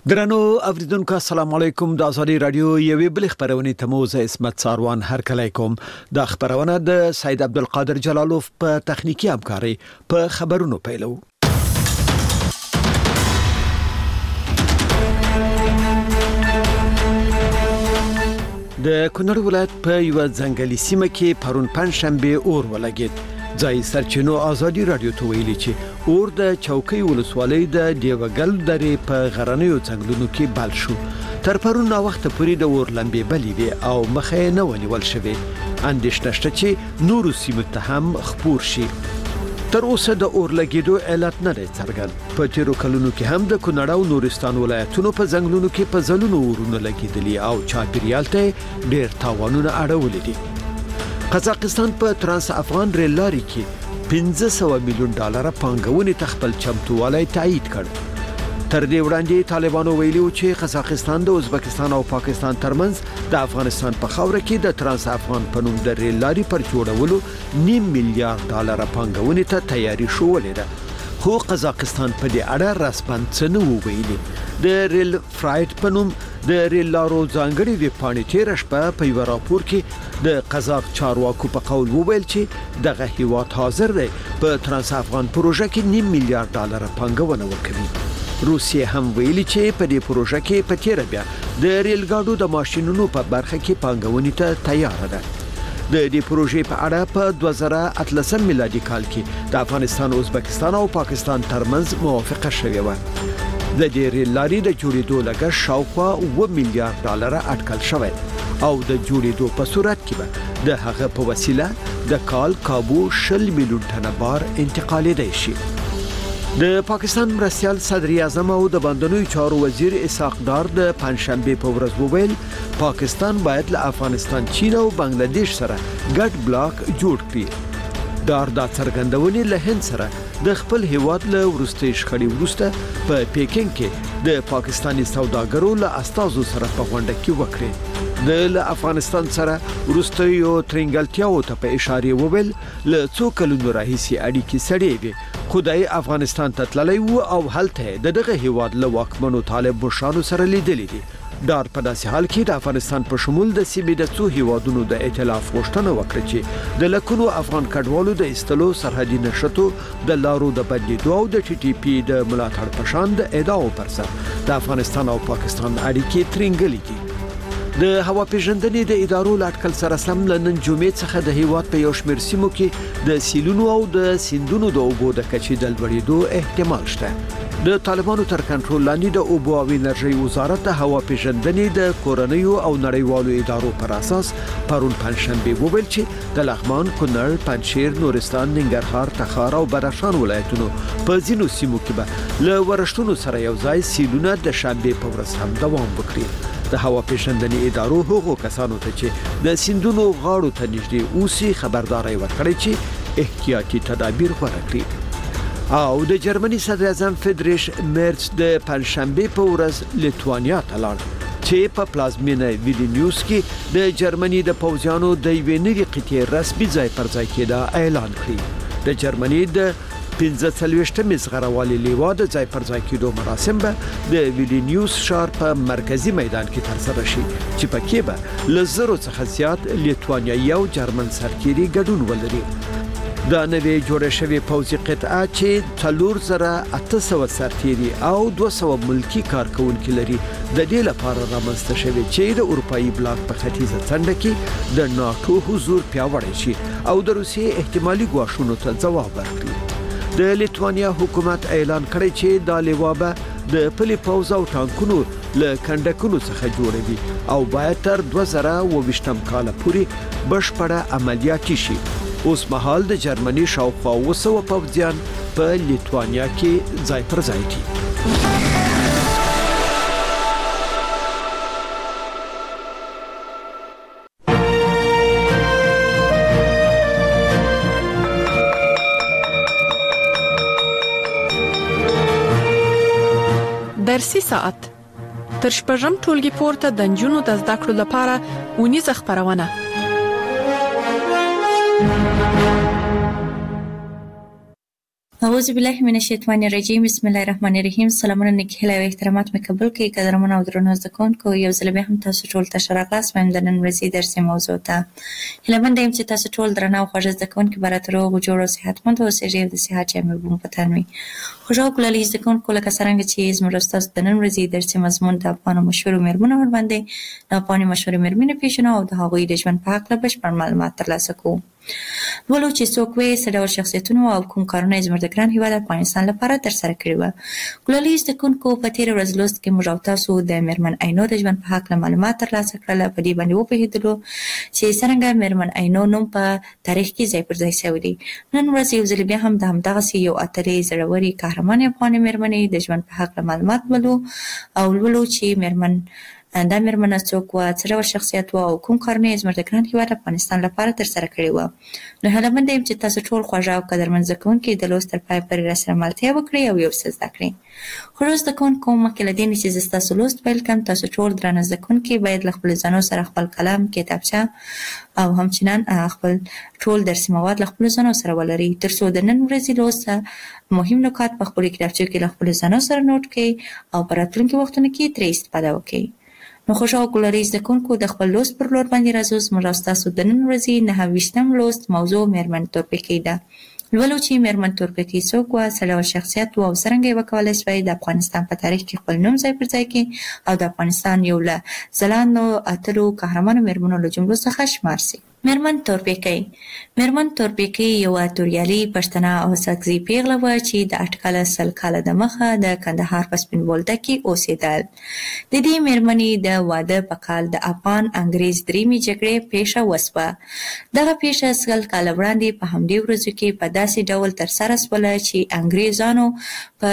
درنو اوریدونکو السلام علیکم د ازادي رادیو یوې بل خبرونه تموز اسمت ساروان هر کله کوم د خبرونه د سید عبدالقادر جلالوف په تخنیکی همکاري په خبرونو پیلو. د کونړ ولایت په یو ځنګلي سیمه کې پرون پنځشنبه اور ولګید. ځای سرچینو ازادي رادیو ته ویلي چې اور د چوکۍ ولسوالۍ د دیوګل درې په غرنیو څنګلونو کې بل شو. تر پرون وخت پورې د اور لمبې بلې وي او مخه نه ونیول شوې. اندېښنه شته چې نورو سیمو ته هم خپور شي. تر اوسه د اور لګیدو علت نه دی څرګند. په تیرو کلونو کې هم د کونړ او نورستان ولایتونو په ځنګلونو کې په ځلونو اورونه لګیدلي او چاپیریال ته ډېر تاوانونه اړولي دي. قزاقستان په ترانس افغان ریل لارې کې $500 میلیون پانګونې تخپل چمتووالی تایید کړ. تر دې وړاندې طالبانو ویلي و چې قزاقستان د ازبکستان او پاکستان ترمنځ د افغانستان په خاوره کې د ترانس افغان په نوم د ریل لارې پر جوړولو $9 میلیارډ پانګونې ته تیاری شولې ده. خو قزاقستان په دې اړه رسماً څه نه ویلي. د ریل فرایټ په نوم د ریل لارو ځانګړي ویبپاڼې تیر شپه په یو راپور کې د قزاق چارواکو په قول وویل چې دغه هیواد حاضر دی په ترانس افغان پروژه کې $9 میلیارډ پانګونه وکړي. روسیه هم ویلي چې په دې پروژه کې په تیر بیا د ریل ګاډو د ماشينونو په برخه کې پانګونې ته تیار ده. د دې پروژې په اړه په 2018 میلادي کال کې د افغانستان، ازبکستان او پاکستان ترمنځ موافقه شوې و. د دې ریل لارې د جوړېدو لګښت شاوخوا $1 میلیارډ اټکل شوی او د جوړېدو په صورت کې به د هغه په وسیله د کال کابو 20 میلیون ټنه بار انتقالېدای شي. د پاکستان مرستیال صدر اعظم او د بندرونو چارو وزیر اسحاق ډار د پنځشنبه په ورځ وویل پاکستان باید له افغانستان، چین او بنگلاديش سره ګډ بلاک جوړ کړي. ډار دا څرګندونې له هند سره د خپل هیواد له ورستي شخړې وروسته په پیکینګ کې د پاکستاني سوداګرو له استازو سره په غونډه کې وکړي. د افغانستان سره ورستي یو ترنګلتیاو ته په اشاره وویل له څو کلونو راهیسي اړیکې سړې وي. خدای افغانستان ته تللی و او هلته دغه هیواد له واکمنو طالب مشرانو سره لیدلې دي. ډار په داسې حال کې د افغانستان په شمول د سیمې د څو هیوادونو د ائتلاف غوښتنه وکړه چې د لکونو افغان کډوالو د استلو سرحدي نشټو د لارو د بدلیدو او د ټي ټي پی د ملاتړ په شان د ادعاو پر سر د افغانستان او پاکستان اړیکې ترنګلې دي. د هوا پیژندنې د ادارو لاټکل سره سم لنن جمعې څخه د هیواد په یو شمېر سیمو کې د سیلونو او د سیندونو د اوبو د کچې د لوړېدو احتمال شته. د طالبانو تر کنټرول لاندې د اوبو او انرژي وزارت د هوا پیژندنې د کورنیو او نړیوالو ادارو پر اساس پرون پنځشنبه وویل چې د لغمان، کونړ، پنجشیر، نورستان، ننګرهار، تخار او بدخشان ولایتونو په ځینو سیمو کې به له ورښتونو سره یو ځای سیلونه د شنبه په ورځ هم دوام وکړي. د هوا پیژندنې ادارو هغو کسانو ته چې د سیندونو غاړو ته نږدې اوسي خبرداري ورکړي چې احتیاطي تدابیر غوره کړي. او د جرمني صدر اعظم فریدریش مرز د پنځشنبه په ورځ لیتوانیا ته لاړ چې په پلازمینه ویلنیوس کې د جرمني د پوځیانو د یوې نوې قطعې رسمي ځای پر ځای کېدا اعلان کړی. د جرمني د 45 زغروالي لیوا د ځای پر ځای کېدو مراسم به د ویلنیوس ښار په مرکزی میدان کې ترسره شي چې پکې به له زرو څخه زیات لیتوانیایي او جرمن سرتیري ګډون ولري. دا نوې جوړه شوې پوځي قطعه چې 4800 سرتیري او 200 ملکی کارکونکي لري د دې لپاره رامنځته شوې چې د اروپאי بلاک په ختیځه څنډه کې د ناتو حضور پیاوړی شي او د روسیې احتمالي ګواښونو ته ځواب ورکړي. د لیتوانیا حکومت اعلان کړی چې د لیوا به د پلي پوځ او ټانکونو له کندکونو څخه جوړوي او باید تر 2022 کال پورې بشپړه عملیاتي شي. اوس مهال د جرمني شاوخوا 200 پوځیان په لیتوانیا کې ځای پر ځای دي. درسي ساعت تر شپږم ټولګي پورته د نجونو د زده کړو لپاره ونیزه خبرونه. اعوذ بالله من الشیطان الرجیم. بسم الله الرحمن الرحیم. سلامونه نیک هیله او احترامات مې قبول کړئ. قدرمن او درنو زده کوونکو، یو ځل بیا هم تاسو ټول ته ښه راغلاست. وایم د نن ورځې درسي موضوع ته هیلهمنده یم چې تاسو ټول درنه او خوږه زده کوونکي به راته روغ جوړ او صحتمند اوسئ او د صحت جامې به مو په تن وي. خوږه او ګلالي زده کوونکو، لکه څرنګه چې زموږ ستاسو د نن ورځې درسي مضمون د افغانو مشهورو مېرمنو ورباندې د افغاني مشهورې مېرمنې پیژنو او د هغوی د ژوند په هکله بشپړ معلومات ترلاسه کوو. ولو چې څوک وي څه ډول شخصیتونه او کوم کارونه یې زموږ د ګران هېواد افغانستان لپاره ترسره کړي وه. ګلالي زده کوونکو، په تېره ورځ لوست کې موږ او تاسو د مېرمن عینو د ژوند په هکله معلومات ترلاسه کړل. په دې باندې وپوهېدلو چې څرنګه مېرمن عینو نوم په تاریخ کې ځای پر ځای شوی دی. نن ورځ یو ځل بیا هم د همدغسې یو اتلې زړورې قهرمانې افغانې مېرمنې د ژوند په هکله معلومات ولو او لولو چې دا مېرمنه څوک وه، څه ډول شخصیت وه او کوم کارونه یې زموږ د ګران هېواد افغانستان لپاره ترسره کړي وه. نو هیلهمنده یم چې تاسو ټول خوږه او قدرمن زده کوونکي د لوست تر پایه پورې راسره ملتیا وکړئ او یو څه زده کړئ. خوږو زده کوونکو، مخکې له دې نه چې زه ستاسو لوست پیل کړم، تاسو ټول درانه زده کوونکي باید له خپلو ځانو سره خپل قلم، کتابچه او همچنان خپل ټول درسي مواد له خپلو ځانو سره ولرئ، تر څو د نن ورځې لوست مهم نکات په خپلو کتابچو کې له خپلو ځانو سره نوټ کړئ او په راتلونکي وختونو کې ترې استفاده وکړئ. نو خوږه او ګلالي زده کوونکو، د خپل لوست پر لور باندې راځو. زموږ او ستاسو د نن ورځې 9 لوست موضوع مېرمن تورپیکۍ ده. لولو چې مېرمن تورپیکۍ څوک وه، څه ډول شخصیت وه او څرنګه یې وکولی شوی د افغانستان په تاریخ کې خپل نوم ځای پر ځای کړي او د افغانستان یو له ځلانده اتلو قهرمانو مېرمنو له جملو څخه شمار سي. مېرمن تورپیکۍ. مېرمن تورپیکۍ یوه توریالۍ پښتنه او ساکزۍ پیغله وه چې د اټکله 100 کاله دمخه د کندهار په سپین بولدک کې اوسېدل. د دې مېرمنې د واده په کال د افغان انګریز دریمې جګړې پیښه وسوه. دغه پیښه 100 کاله وړاندې په همدې ورځو کې په داسې ډول ترسره سوله چې انګریزانو په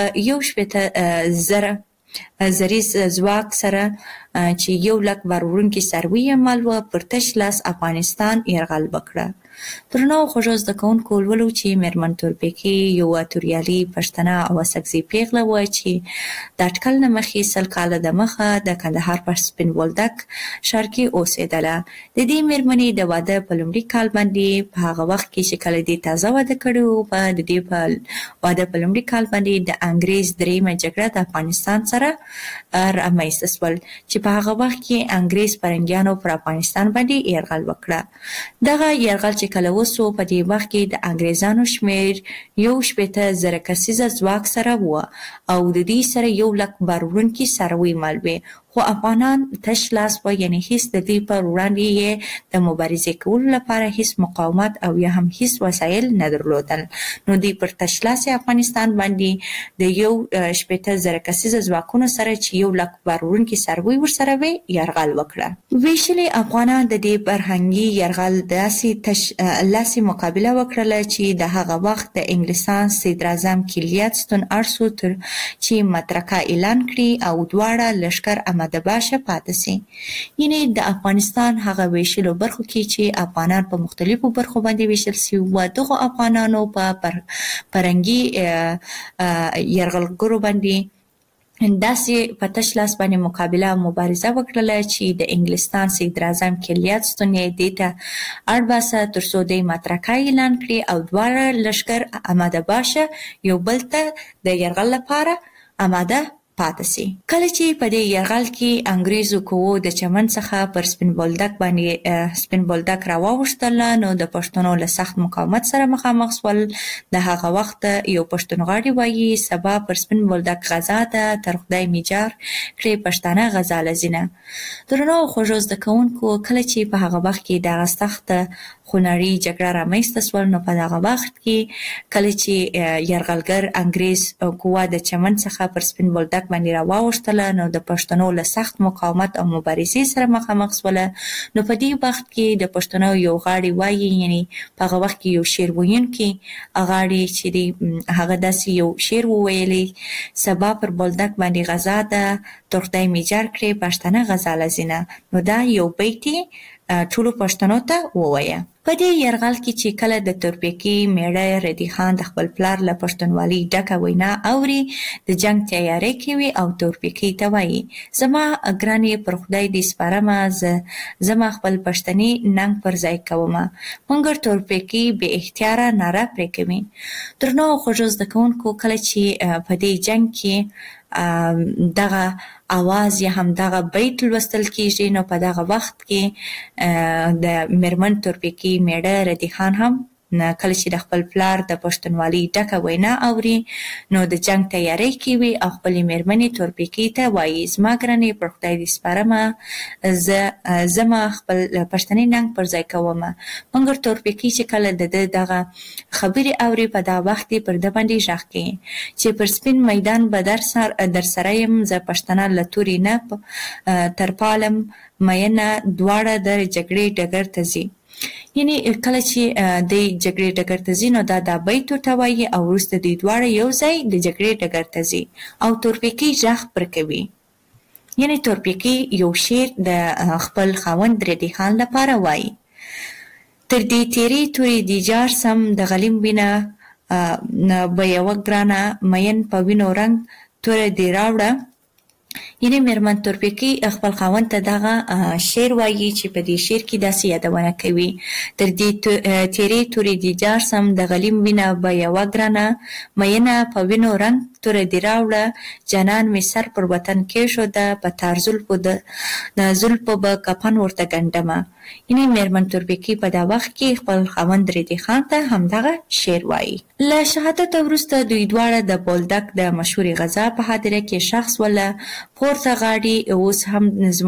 1,000,000 زریز ځواک سره چې 1,00,000 بار وړونکي څاروي یې مال وه، پر تش لاس افغانستان یرغل وکړه. درنو او خوږو زده کوونکو، لولو چې مېرمن تورپیکۍ یوه توریالۍ پښتنه او ساکزۍ پیغله وه چې د اټکل نه مخکې 100 کاله دمخه د کندهار په سپین بولدک ښار کې اوسېدله. د دې مېرمنې د واده په لومړي کال باندې په هغه وخت کې چې کله دې تازه واده کړی و، د دې په واده په لومړي کال باندې د انګریز دریمه جګړه د افغانستان سره رامنځته شول چې په هغه وخت کې انګریز فرنګیانو پر افغانستان باندې یرغل وکړه. دغه یرغل چې کله وسو، په دې وخت کې د انګریزانو شمېر 1,000,000 کسیزه ځواک سره وه او د دې سره 1,00,000 بار وړونکي څاروي مال وې، خو افغانان تش لاس وه، یعنې هیڅ د دې پر وړاندې یې د مبارزې کولو لپاره هیڅ مقاومت او یا هم هیڅ وسایل نه درلودل. نو دوی پر تش لاس افغانستان باندې د 1,000,000 کسیزه ځواکونو سره چې 1,00,000 بار وړونکي څاروي ورسره وې یرغل وکړه. ویشلي افغانان د دې فرهنګي یرغل داسې تش لاسې مقابله وکړله چې د هغه وخت د انګلستان صدراعظم کلیاتستون ارسو تر چې مترکه اعلان کړي او دواړه لښکر احمد باشه پاتې سي. یعنې د افغانستان هغه ویشلو برخو کې چې افغانان په مختلفو برخو باندې ویشل سوي وو، دغو افغانانو په فرهنګي یرغلګرو باندې داسې په تش لاس باندې مقابله مبارزه وکړله چې د انګلستان صدراعظم کلیاتستون یې دې ته اړ باسه تر څو دوی مترکه اعلان کړي او دواړه لښکر احمد باشه یو بل ته د یرغل لپاره آماده پاتې سي. کله چې په دې یرغل کې انګریزو قوو د چمن څخه پر سپین بولدک راواوښتل، نو د پښتنو له سخت مقاومت سره مخامخ شول. د هغه وخت یو پښتونغاړی وایي سبا پر سپین بولدک غزا ده، تر خدای میجار کړې پښتانه غزا لزینه. درنو او خوږو زده کوونکو، کله چې په هغه وخت کې دغه سخته خونړۍ جګړه رامنځته شول، نو په دغه وخت کې کله چې یرغلګر انګریز قوا د چمن څخه پر سپین بولدک باندې راواوښتله، نو د پښتنو له سخت مقاومت او مبارزې سره مخامخ شوله. نو په دې وخت کې د پښتنو یو غاړی وایي، یعنې په هغه وخت کې یو شعر ویونکی غاړی چې دی، هغه داسې یو شعر وویلی: سبا پر بولدک باندې غزا ده، تر خدای میجار کړې پښتانه غزا لزینه. نو دا یو بیت ټولو پښتنو ته ووایه. په دې یرغل کې چې کله د تورپیکي میړه ردی خان د خپل پلار له پښتونولي ډکه وینا اوري د جنگ تیاری کوي او تورپیکي ته وایي زما ګرانې پر خدای دې سپارمه زما خپل پښتني ننګ پر ځای کومه مګر تورپیکي بې اختیاره ناره پرې کوي. درنو خوږو زده کوونکو کله چې په دې جنگ کې دغه اواز یا هم دغه بیت لوستل کیږي نو په دغه وخت کې د میرمن تورپیکي میړه ردی خان هم کله چې د خپل پلار د پښتونولي ډکه وینا اوري نو د جنگ تیاری کوي او خپلې میرمنې تورپیکي ته وایي زما ګرانې پر خدای دې سپارمه زما خپل پښتني ننګ پر ځای کومه مګر تورپیکي چې کله د دغه خبرې اوري په دا وخت کې پر د باندې ژغ کوي چې پر سپین میدان به در سره یم زه پښتنه له تورې نه تر پالم مینه دواړه د جګړې ډګر ته ځي. یعنی کله چې د جګړې ډګر ته ځي نو دا بیت ورته وایي او وروسته دوی دواړه یو ځای د جګړې ډګر ته ځي او تورپیکي غږ پر کوي. یعنی تورپیکي یو شعر د خپل خاوند ردی خان لپاره وایي تر دې تیرې تورې دي جار سم د غلیم وینه به یوه ګرانه مین په وینو رنګ توره دې راوړه. یعنی میرمن تورپیکي خپل خاوند ته دغه شعر وایي چې په دې شعر کې داسې یادونه کوي تر دې تیرې تورې دي جار سم د غلیم وینه به یوه ګرانه مینه په وینو رنګ توره دې راوړه جانان مې سر پر وطن کېښوده په تار زلفو به کفن ورته ګنډمه. یعنی میرمن تورپیکي په دا وخت کې خپل خاوند ردی خان ته همدغه شعر وایي. له شهادت وروسته دوی دواړه د بولدک د مشهورې غزا په حادثه کې شخص ولا پورته غاړي اوس هم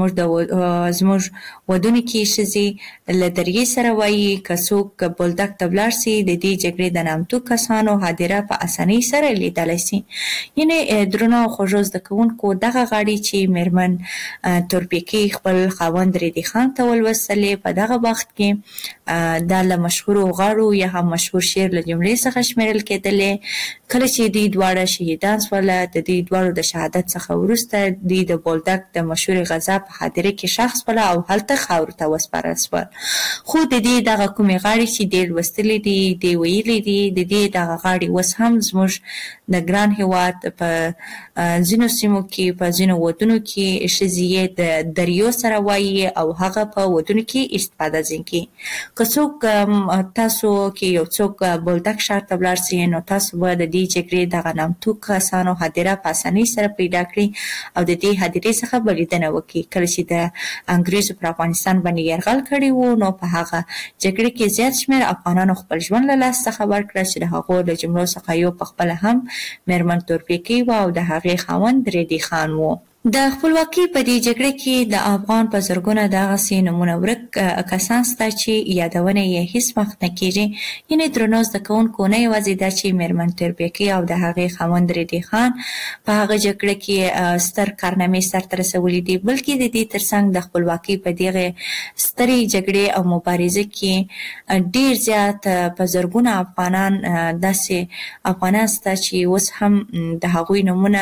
زموږ ودونو کې ښځې له دریې سره وایي که څوک بولدک ته ولاړ سي د دې جګړې د نامتو کسانو حادثه په اسانۍ سره لیدلی سي. یعنی درنو خوږو زده کوونکو دغه غاړي چې میرمن تورپیکي خپل خاوند ردی خان ته ولوستلې په دغه وخت کې دا له مشهورو غاړو یا هم مشهور شعر له جملې څخه شمیرل کېدلې. کله چې دوی دواړه شهیدان سوله د دوی دواړو د شهادت څخه وروسته دوی د بولدک د مشهورې غزا په حادثه کې شخص وله او هلته خاورو ته وسپارل سول. خو د دې دغه کومې غاړې چې دې لوستلې دي دې ویلې دي د دې دغه غاړې اوس هم زموږ د ګران هېواد په ځینو سیمو کې په ځینو ودونو کې ښځې یې د دریو سره وایي او هغه په ودونو کې استفاده ځین کوي. که څوک تاسو کې یو څوک بولدک ښار ته ولاړ سي نو تاسو به د دې جګړې دغه نامتو کسانو حادثه په اسانۍ سره پیدا کړئ او د دې حادثې څخه به لیدنه وکړي. کله چې د انګریزو پر افغانستان باندې یرغل کړی و نو په هغه جګړې کې زیات شمېر افغانانو خپل ژوند له لاسه څخه ورکړه چې د هغو له جملو څخه یو پخپله هم میرمن تورپیکي و او د هغې خاوند ردی خان و. د خپلواکۍ په دې جګړه کې د افغان په زرګونه دغسې نومونه ورک کسان شته چې یادونه یې هیڅ وخت نه کېږي. یعنې درنو زده کوونکو نه یوازې دا چې میرمن تورپیکي او د هغې خاوند ردی خان په هغه جګړه کې ستر کارنامې سرته رسولي دي بلکې د دې ترڅنګ د خپلواکۍ په دغې سترې جګړې او مبارزې کې ډېر زیات په زرګونه افغانان داسې افغانان شته چې اوس هم د هغوی نومونه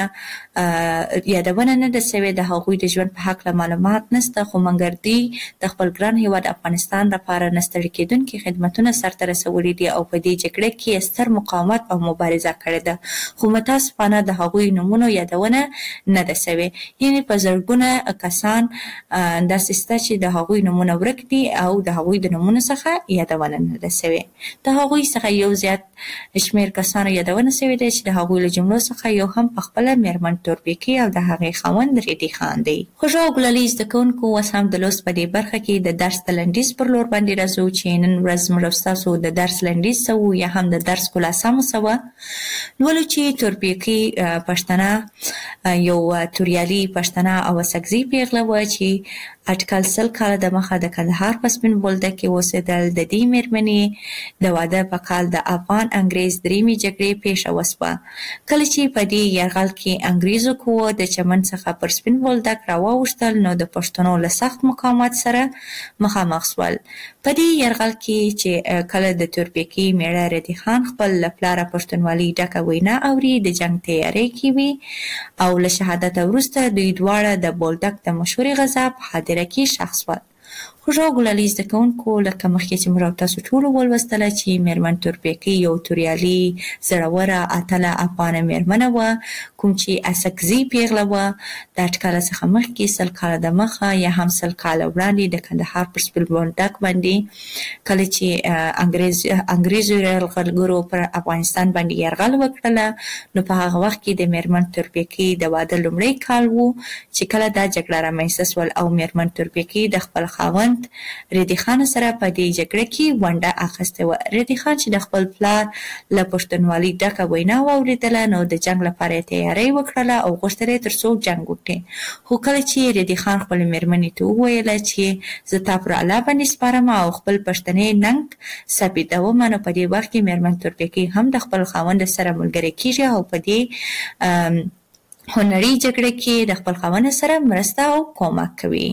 یادونه نه ده سوې د هغوی د ژوند په هکله معلومات نشته خو مګر دوی د خپل ګران هېواد افغانستان لپاره نه ستړي کېدونکي خدمتونه سرته رسولي دي او په دې جګړه کې ستر مقاومت او مبارزه کړې ده خو متاسفانه د هغوی نومونو یادونه نه ده سوې. یعنې په زرګونه کسان داسې شته چې د هغوی نومونه ورک دي او د هغوی د نومونو څخه یادونه نه ده سوې. د هغوی څخه یو زیات شمېر کسانو یادونه سوې ده چې د هغوی له جملو څخه یو هم پخپله میرمن تورپیکي او د هغې خاوند ردی خان دی. خوږو او ګلالي زده کوونکو اوس هم د لوست په دې برخه کې د درس د لنډیز پر لور باندې راځو چې نن ورځ موږ ستاسو د درس لنډیز څه و یا هم د درس خلاصه مو څه وه. لولو چې تورپیکي پښتنه یو توریالي پښتنه او سګزي پیغله وه چې اټکل 100 کاله د مخه د کندهار په سپین بولدک کې اوسېدل. د دې مېرمنې د واده په کال د افغان انګریز درېیمې جګړې پیښه وسوه. کله چې په دې یرغل کې انګریزو قوو د چمن څخه پر سپین بولدک راواوښتل نو د پښتنو له سخت مقاومت سره مخامخ شول. په دې یرغل کې چې کله د تورپیکي میړه ردی خان خپل له پلاره پښتونولي ډکه وینا اوري د جنګ تیاری کوي او له شهادت وروسته دوی دواړه د بولدک د مشهورې غزا په حادثه کې شخص ول. خوږه ګلالي زده کوونکو لکه مخکې چې موږ تاسو ټولو ولوستله چې میرمن تورپیکۍ یو توریالي زړوره اتله افغانه میرمنه وه، کوم چې اسکزي پیغله وه. د اټکله څخه مخکې 100 کاله د مخه یا هم 100 کاله وړاندې د کندهار پر سپین بولدک باندې کله چې انګریزو یرغلګرو پر افغانستان باندې یرغل وکړله، نو په هغه وخت کې د میرمن تورپیکۍ د واده لومړی کال و چې کله دا جګړه رامنځته سول او میرمن تورپیکۍ د خپل خاوند ریدي خان سره په دې جګړه کې ونډه اخیستې وه. ریدي خان چې د خپل پلار له پښتونولۍ ډکه وینا واورېدله، نو د جنګ لپاره یې تیاری وکړله او غوښتل یې تر څو جنګ وکړي. خو کله چې ریدي خان خپلې میرمنې ته وویله چې زه تا پر الله باندې سپارم او خپل پښتني ننګ ثابتوم، نو په دې وخت کې میرمن تورپیکۍ هم د خپل خاوند سره ملګرې کیږي او په دې هنري جګړه کې د خپل خاوند سره مرسته او کومک کوي،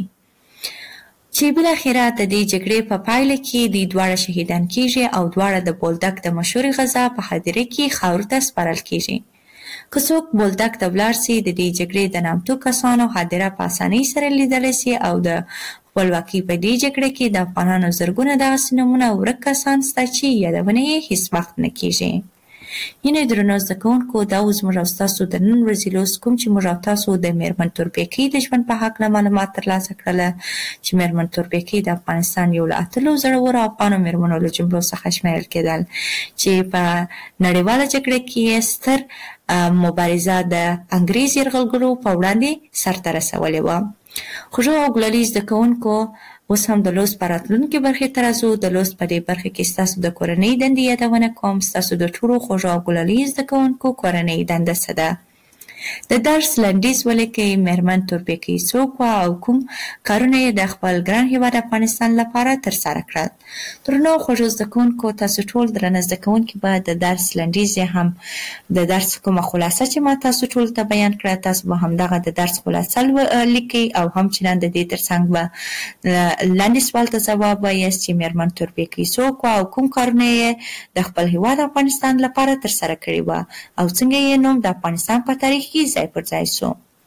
چې بالاخره د دې جګړې په پایله کې دوی دواړه شهیدان کیږي او دواړه د بولدک د مشهورې غزا په هدیره کې خاورو ته سپارل کیږي. که څوک بولدک ته ولاړ سي، د دې جګړې د نامتو کسانو هدیره په اسانۍ سره لیدلی سي او د خپلواکۍ په دې جګړه کې د افغانانو زرګونه دغسې نومونه ورک کسان شته چې یادونه یې هیڅ وخت نه کیږي. یعنې درنو زده کوونکو، دا اوس موږ او ستاسو د نن ورځې لوست کوم چې موږ او تاسو د میرمن تورپیکۍ د ژوند په هکله معلومات ترلاسه کړله، چې میرمن تورپیکۍ د افغانستان یو له اتلو زړورو افغانو میرمنو له جملو څخه شمیرل کېدل، چې په نړیواله جګړه کې یې ستر مبارزه د انګریز یرغلګرو په وړاندې سرته رسولې وه. خوږه او ګلالي زده کوونکو، اوس هم د لوست په راتلونکې برخې ته راځو. د لوست په دې برخه کې ستاسو د کورنۍ دندې یادونه کوم. ستاسو د ټولو خوږه او ګلالي زده کوونکو کورنۍ دنده څه ده؟ د درس لنډیز ولیکئ. میرمن تورپیکۍ څوک وه او کوم کارونه یې د خپل ګران هېواد افغانستان لپاره ترسره کړل؟ درنو خوږو زده کوونکو، تاسو ټول درنه زده کوونکي به د درس لنډیز یا هم د درس کومه خلاصه چې ما تاسو ټول ته بیان کړه، تاسو به همدغه د درس خلاصه لیکئ او همچنان د دې ترڅنګ به لاندې سوال ته ځواب وایاست چې میرمن تورپیکۍ څوک وه او کوم کارونه یې د خپل هېواد افغانستان لپاره ترسره کړي وه او څنګه یې نوم د افغانستان په تاریخ کې ځای پر ځای سو.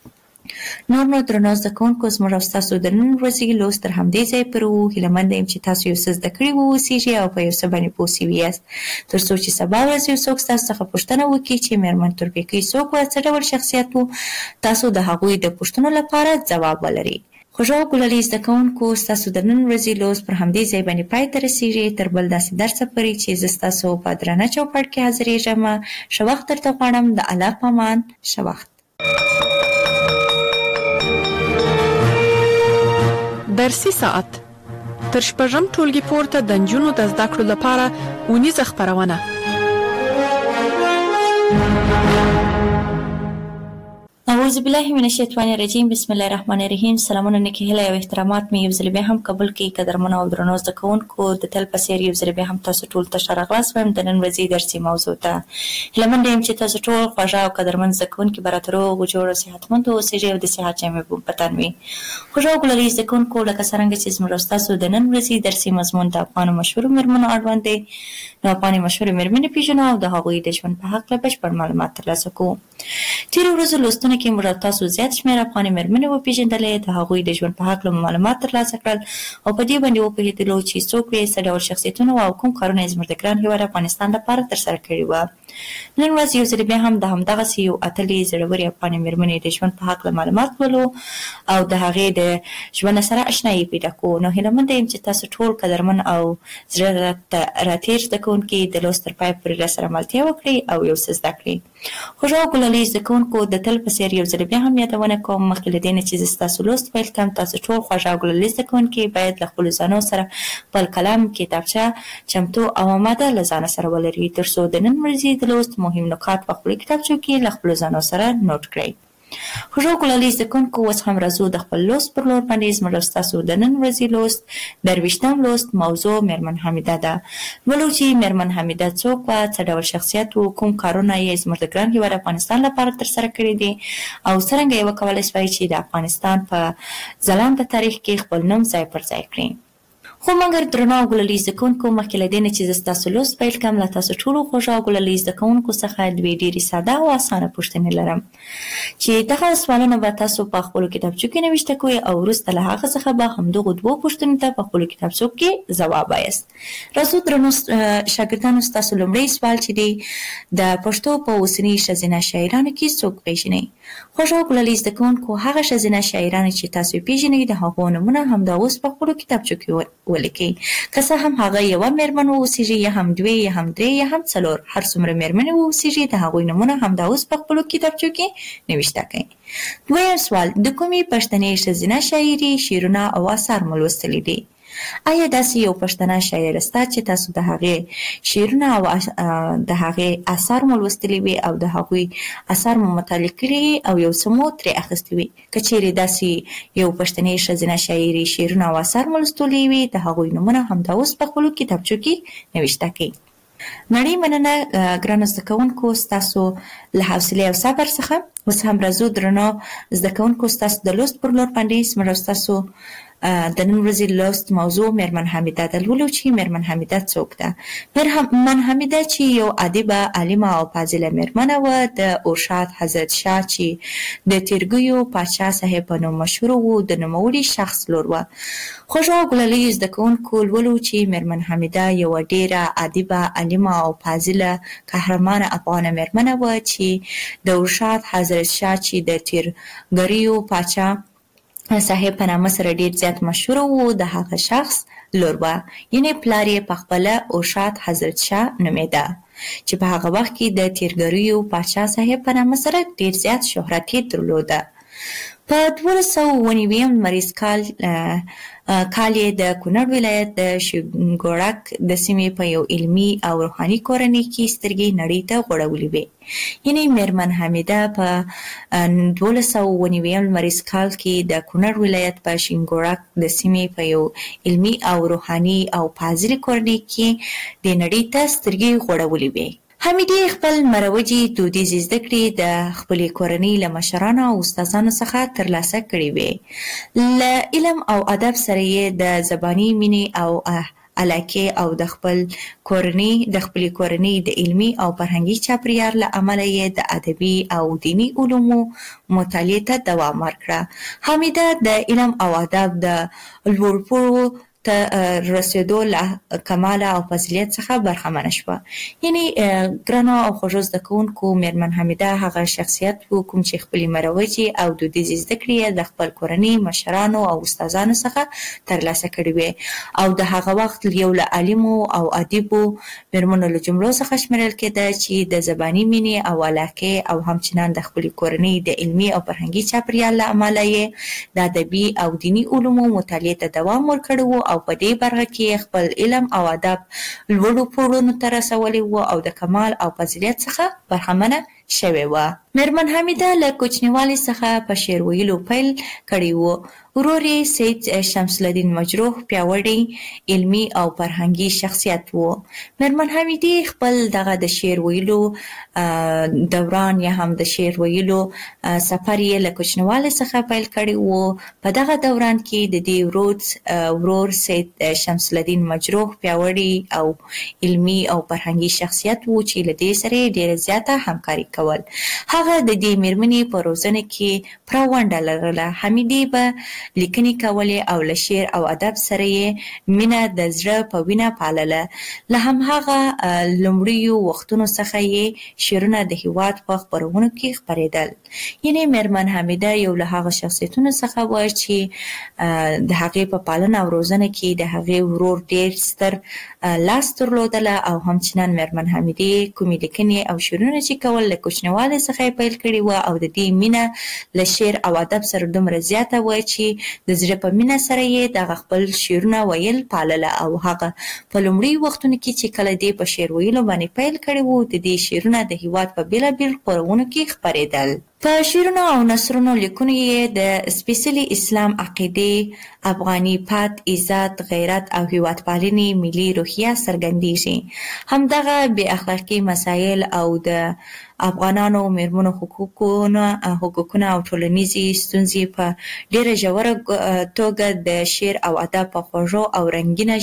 نو درنو زده کوونکو، زموږ او ستاسو د نن ورځې لوست تر همدې ځایه پورې و. هیله منده یم چې تاسو یو څه زده کړي واوسیږئ او په یو څه باندې پوه سوي یاست، تر څو چې سبا ورځ یو څوک ستاسو څخه پوښتنه وکړي چې میرمن تورپیکۍ څوک وه، څه ډول شخصیت و، تاسو د هغوی د پوښتنو لپاره ځواب ولرئ. خوږه او ګلالي زده کوونکو، ستاسو د نن ورځې لوست پر همدې ځای باندې پای ته رسیږي. تر بل داسې درسه پورې چې زه ستاسو په درانه چوپړ کې حاضرېږم، ښه وخت درته غواړم. د الله په امان، ښه وخت. درسي ساعت تر شپږم ټولګي پورته د نجونو د زده کړو لپاره اونیزه خپرونه. اعوذ بالله من الشیطان الرجیم. بسم الله الرحمن الرحیم. سلامونه، نیکې هیلې او احترامات مې یو ځل بیا هم قبول کړئ. قدرمنو او درنو زده کوونکو، د تل په څېر یو ځل بیا هم تاسو ټول ته ښه راغلاست وایم د نن ورځې درسي موضوع ته. هیله منده یم چې تاسو ټول خوږه او قدرمن زده کوونکي به راته روغ جوړ او صحتمند اوسئ او د صحت جامې په تن وي. خوږه او ګلالي زده کوونکو، لکه څرنګه چې زموږ او ستاسو د نن ورځې درسي مضمون د افغانو مشهورو میرمنو اړوند دی، نو افغاني مشهورې میرمنې پېژنو او د هغوی د ژوند په هکله بشپړ معلومات ترلاسه کوو. تېرو ورځو لوستونو کې موږ او تاسو زیات شمېر افغاني میرمنې وپېژندلې، د هغوی د ژوند په هکله معلومات ترلاسه کړل او په دې باندې وپوهېدلو چې څوک وې، څه ډول شخصیتونه او کوم کارونه یې زموږ د ګران هېواد افغانستان لپاره ترسره کړي وه. نن ورځ یو ځل بیا هم د همدغسې یو اتلې زړورې افغاني میرمنې د ژوند په هکله معلومات ولو او د هغې د ژوند سره اشنایي پیدا کوو. نو هیله منده یم چې تاسو ټول قدرمن او زړه راتېر زده کوونکي د لوست تر پایه پورې راسره ملتیا وکړئ او یو څه زده کړئ. خوږه او ګلالي زده کوونکو، د تل په څېر یو ځل بیا هم یادونه کوم، مخکې له دې نه چې زه ستاسو لوست پیل کړم، تاسو ټول خوږه او ګلالي زده کوونکي باید له خپلو ځانو سره خپل قلم، کتابچه چمتو او اماده له ځانه سره ولرئ، تر څو د نن ورځې د لوست مهم نکات په خپلو کتابچو کې له خپلو ځانو سره نوټ کړئ. خوږه او ګلالي زده کوونکو، اوس هم راځو د خپل لوست پر لور باندې. زموږ او ستاسو د نن ورځې لوست 22م لوست موضوع میرمن حمیده ده. ولو چې میرمن حمیده څوک وه، څه ډول شخصیت و، کوم کارونه یې زموږ د ګران هېواد افغانستان لپاره ترسره کړي دي او څرنګه یې وکولی سوای چې د افغانستان په ځلانده تاریخ کې خپل نوم ځای پر ځای کړي. خو مګر درنو ګلالي زده کوونکو مخکې له دې نه چې زه ستاسو لوست پیل کړم له تاسو ټولو خوږو ګلالي زده کوونکو څخه دوې ډېرې ساده او اسانه پوښتنې لرم چې دغه سوالونه به تاسو په خپلو کتابچو کې نوشته کوئ او وروسته له هغه څخه به همدغو دوو پوښتنو ته په خپلو کتابچو کې ځواب وایاست. راځو درنو شاګردانو ستاسو لومړی سوال چې دی د پښتو په اوسني ښځینه شاعرانو کې څوک پیژنئ؟ خوږو ګلالي زده کوونکو هغه ښځینه شاعرانې چې تاسو یې پیژنئ د هغو نومونه همدا اوس په خپلو کتابچو کې ولیکئ. که څه هم هغه یوه مېرمن واوسیږي یا هم دوې یا هم درې یا هم څلور هر څومره مېرمنې واوسیږي د هغوی نومونه همدا اوس په خپلو کتابچو کې نوشته کړئ. دویم سوال د کومې پښتنې ښځینه شاعري شعرونه او اثار مو لوستلي دي؟ آیا داسې یو پښتنه شاعره شته چې تاسو د هغې شعرونه او د هغې اثار مو لوستلي وي او د هغوی اثار مو مطالعه کړي او یو څه مو ترې اخیستي وي؟ که چیرې داسې یو پښتنې ښځینه شاعري شعرونه او اثار مو لوستلي وي د هغوی نومونه همدا اوس په خپلو کتابچو کې نوشته کړئ. نړۍ مننه ګرانو زده کوونکو ستاسو له حوصلې او صبر څخه. اوس هم راځو درنو زده کوونکو ستاسو د لوست پر لور باندې زموږ ستاسو د نن ورځې لوست موضوع مېرمن حمیده ده. لولو چې مېرمن حمیده څوک ده؟ مېرمن حمیده چې یو ادیبه عالمه او فاضله مېرمنه وه د ارشاد حضرت شاه چې د تېرګیو پاچا صاحب په نوم مشهور و د نوموړي شخص لور وه. خوږو ګلالي زده کوونکو لولو چې مېرمن حمیده یوه ډېره ادیبه عالمه او فاضله قهرمانه افغانه مېرمنه وه چې د ارشاد حضرت شاه چې د تېرګریو پاچا صاحب په نامه سره ډېر زیات مشهور و د هغه شخص لور وه. یعنې پلار یې پخپله ارشاد حضرت شاه نومېده چې په هغه وخت کې د تېرګریو پاچا صاحب په نامه سره ډېر زیات شهرت یې درلوده. په 1290 لمریز کال یې د کونړ ولایت د شینګوړک د سیمې په یو علمي او روحاني کورنۍ کې سترګې نړۍ ته غوړولې وې. یعنې مېرمن حمیده په 1290 لمریز کال کې د کونړ ولایت په شینګوړک د سیمې په یو علمي او روحاني او فاضله کورنۍ کې د نړۍ ته سترګې غوړولې وې. حمیدې خپل مروجي دودیزې زده کړې د خپلې کورنۍ له مشرانو او استادانو څخه ترلاسه کړې وې. له علم او ادب سره یې د زباني مینې او علاقې او د خپلې کورنۍ د علمي او فرهنګي چاپېریال له امله یې د ادبي او دیني علومو مطالعې ته دوام ورکړه. حمیده د علم او ادب د لوړپوړو ته رسېدو له کماله او فضیلت څخه برخمنه شوه. یعنې ګرانو او خوږو زده کوونکو مېرمن حمیده هغه شخصیت و کوم چې خپلې مروجې او دودیزې زده کړې د خپل کورنۍ مشرانو او استادانو څخه ترلاسه کړې وې او د هغه وخت یو له عالمو او ادیبو مېرمنو له جملو څخه شمیرل کېده چې د زباني مینې او علاقې او همچنان د خپلې کورنۍ د علمي او فرهنګي چاپېریال له امله یې د ادبي او دیني علومو مطالعې ته دوام ورکړی و او په دې برخه کې خپل علم او ادب لوړو پوړونو ته رسولی و او د کمال او فضیلت څخه برخمنه شوې وه. مېرمن حمیده له کوچنیوالي څخه په شعر ویلو پیل کړی و. ورور یې سید شمس الدین مجروح پیاوړی علمي او فرهنګي شخصیت و. مېرمن حمیدې خپل دغه د شعر ویلو دوران یا هم د شعر ویلو سفر یې له کوچنیوالي څخه پیل کړی و. په دغه دوران کې د دې ورور سید شمس الدین مجروح پیاوړی او علمي او فرهنګي شخصیت و چې له دې سره ډېره زیاته همکاري کول. هغه د دې مېرمنې په روزنه کې پوره ونډه لرله. حمیدې به لیکنې کولې او له شعر او ادب سره یې مینه د زړه په وینه پالله. له همهغه لومړیو وختونو څخه یې شعرونه د هېواد په خپرونو کې خپرېدل. یعنې مېرمن حمیده یو له هغه شخصیتونو څخه وه چې د هغې په پالنه او روزنه کې د هغې ورور ډېر ستر لاس درلودله او همچنان مېرمن حمیدې کومې لیکنې او شعرونه چې کول له کوچنیوالي څخه یې پیل کړي وه او د دې مینه له شعر او ادب سره دومره زیاته وه چې د زړه په مینه سره یې دغه خپل شعرونه ویل پالله او هغه په لومړي وختونو کې چې کله دې په شعر ویلو باندې پیل کړی و د دې شعرونه د هېواد په بېلابېل خپرونو کې خپرېدل. په شعرونو او نثرونو لیکنو یې د سپیڅلي اسلام عقیدې، افغاني پات، عزت، غیرت او هیوادپالنې ملي روحیه څرګندیږي. همدغه بې اخلاقي مسایل او د افغانانو میرمنو حقوقونه او ټولنیزې ستونزې په ډیره ژوره توګه د شعر او ادب په خوږه او رنګینه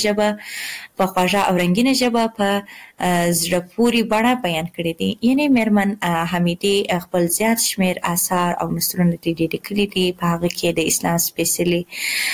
ژبه په زړه پورې بڼه بیان کړي دي. یعنې میرمن حمیدې خپل زیات شمیر آثار او نثرونه لیکلي دي. په هغه کې د اسلام سپیڅلي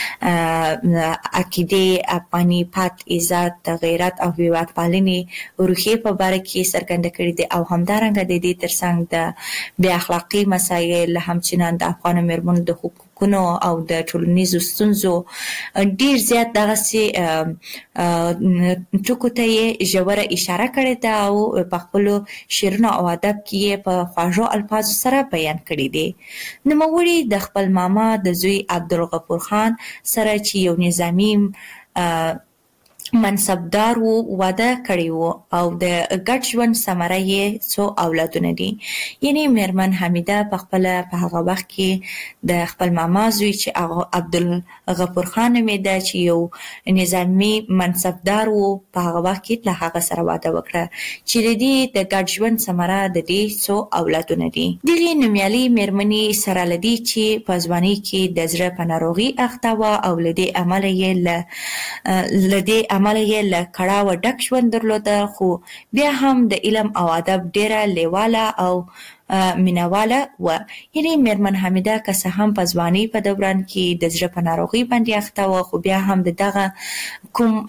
عقیدې، افغاني پات، عزت، غیرت او هیوادپالنې روحیې په باره کې څرګنده کړي دي او همدارنګه د دې ترڅنګ د بې اخلاقي مسایل، همچنان د افغانو میرمنو د حقوقونو او د ټولنیزو ستونزو ډیر زیات دغسې ټکو ته یې ژوره اشاره کړې ده او په خپلو شعرونو او ادب کې یې په خواږو الفاظو سره بیان کړي دي. نوموړي د خپل ماما د زوی عبدالغفور خان سره چې یو نظامي منصبدار و واده کړی و او د ګډ ژوند ثمره یې څو اولادونه دي. یعنې میرمن حمیده په خپله په هغه وخت کې د خپل ماما زوی چې عبدالغفور خان نومېده چې یو نظامي منصبدار و په هغه وخت کې له هغه سره واده وکړه چې د دې د ګډ ژوند ثمره د دې څو اولادونه دي. دغې نومیالۍ میرمنې سره له دې چې په ځوانۍ کې د زړه په ناروغي اخته وه او له دې امله یې له کړاوه ډک ژوند درلوده، خو بیا هم د علم او ادب ډیره لیواله او مینواله وه. یعنې میرمن حمیده که څه هم په ځوانۍ په دوران کې د زړه په ناروغۍ باندې اخته وه، خو بیا هم د دغه کوم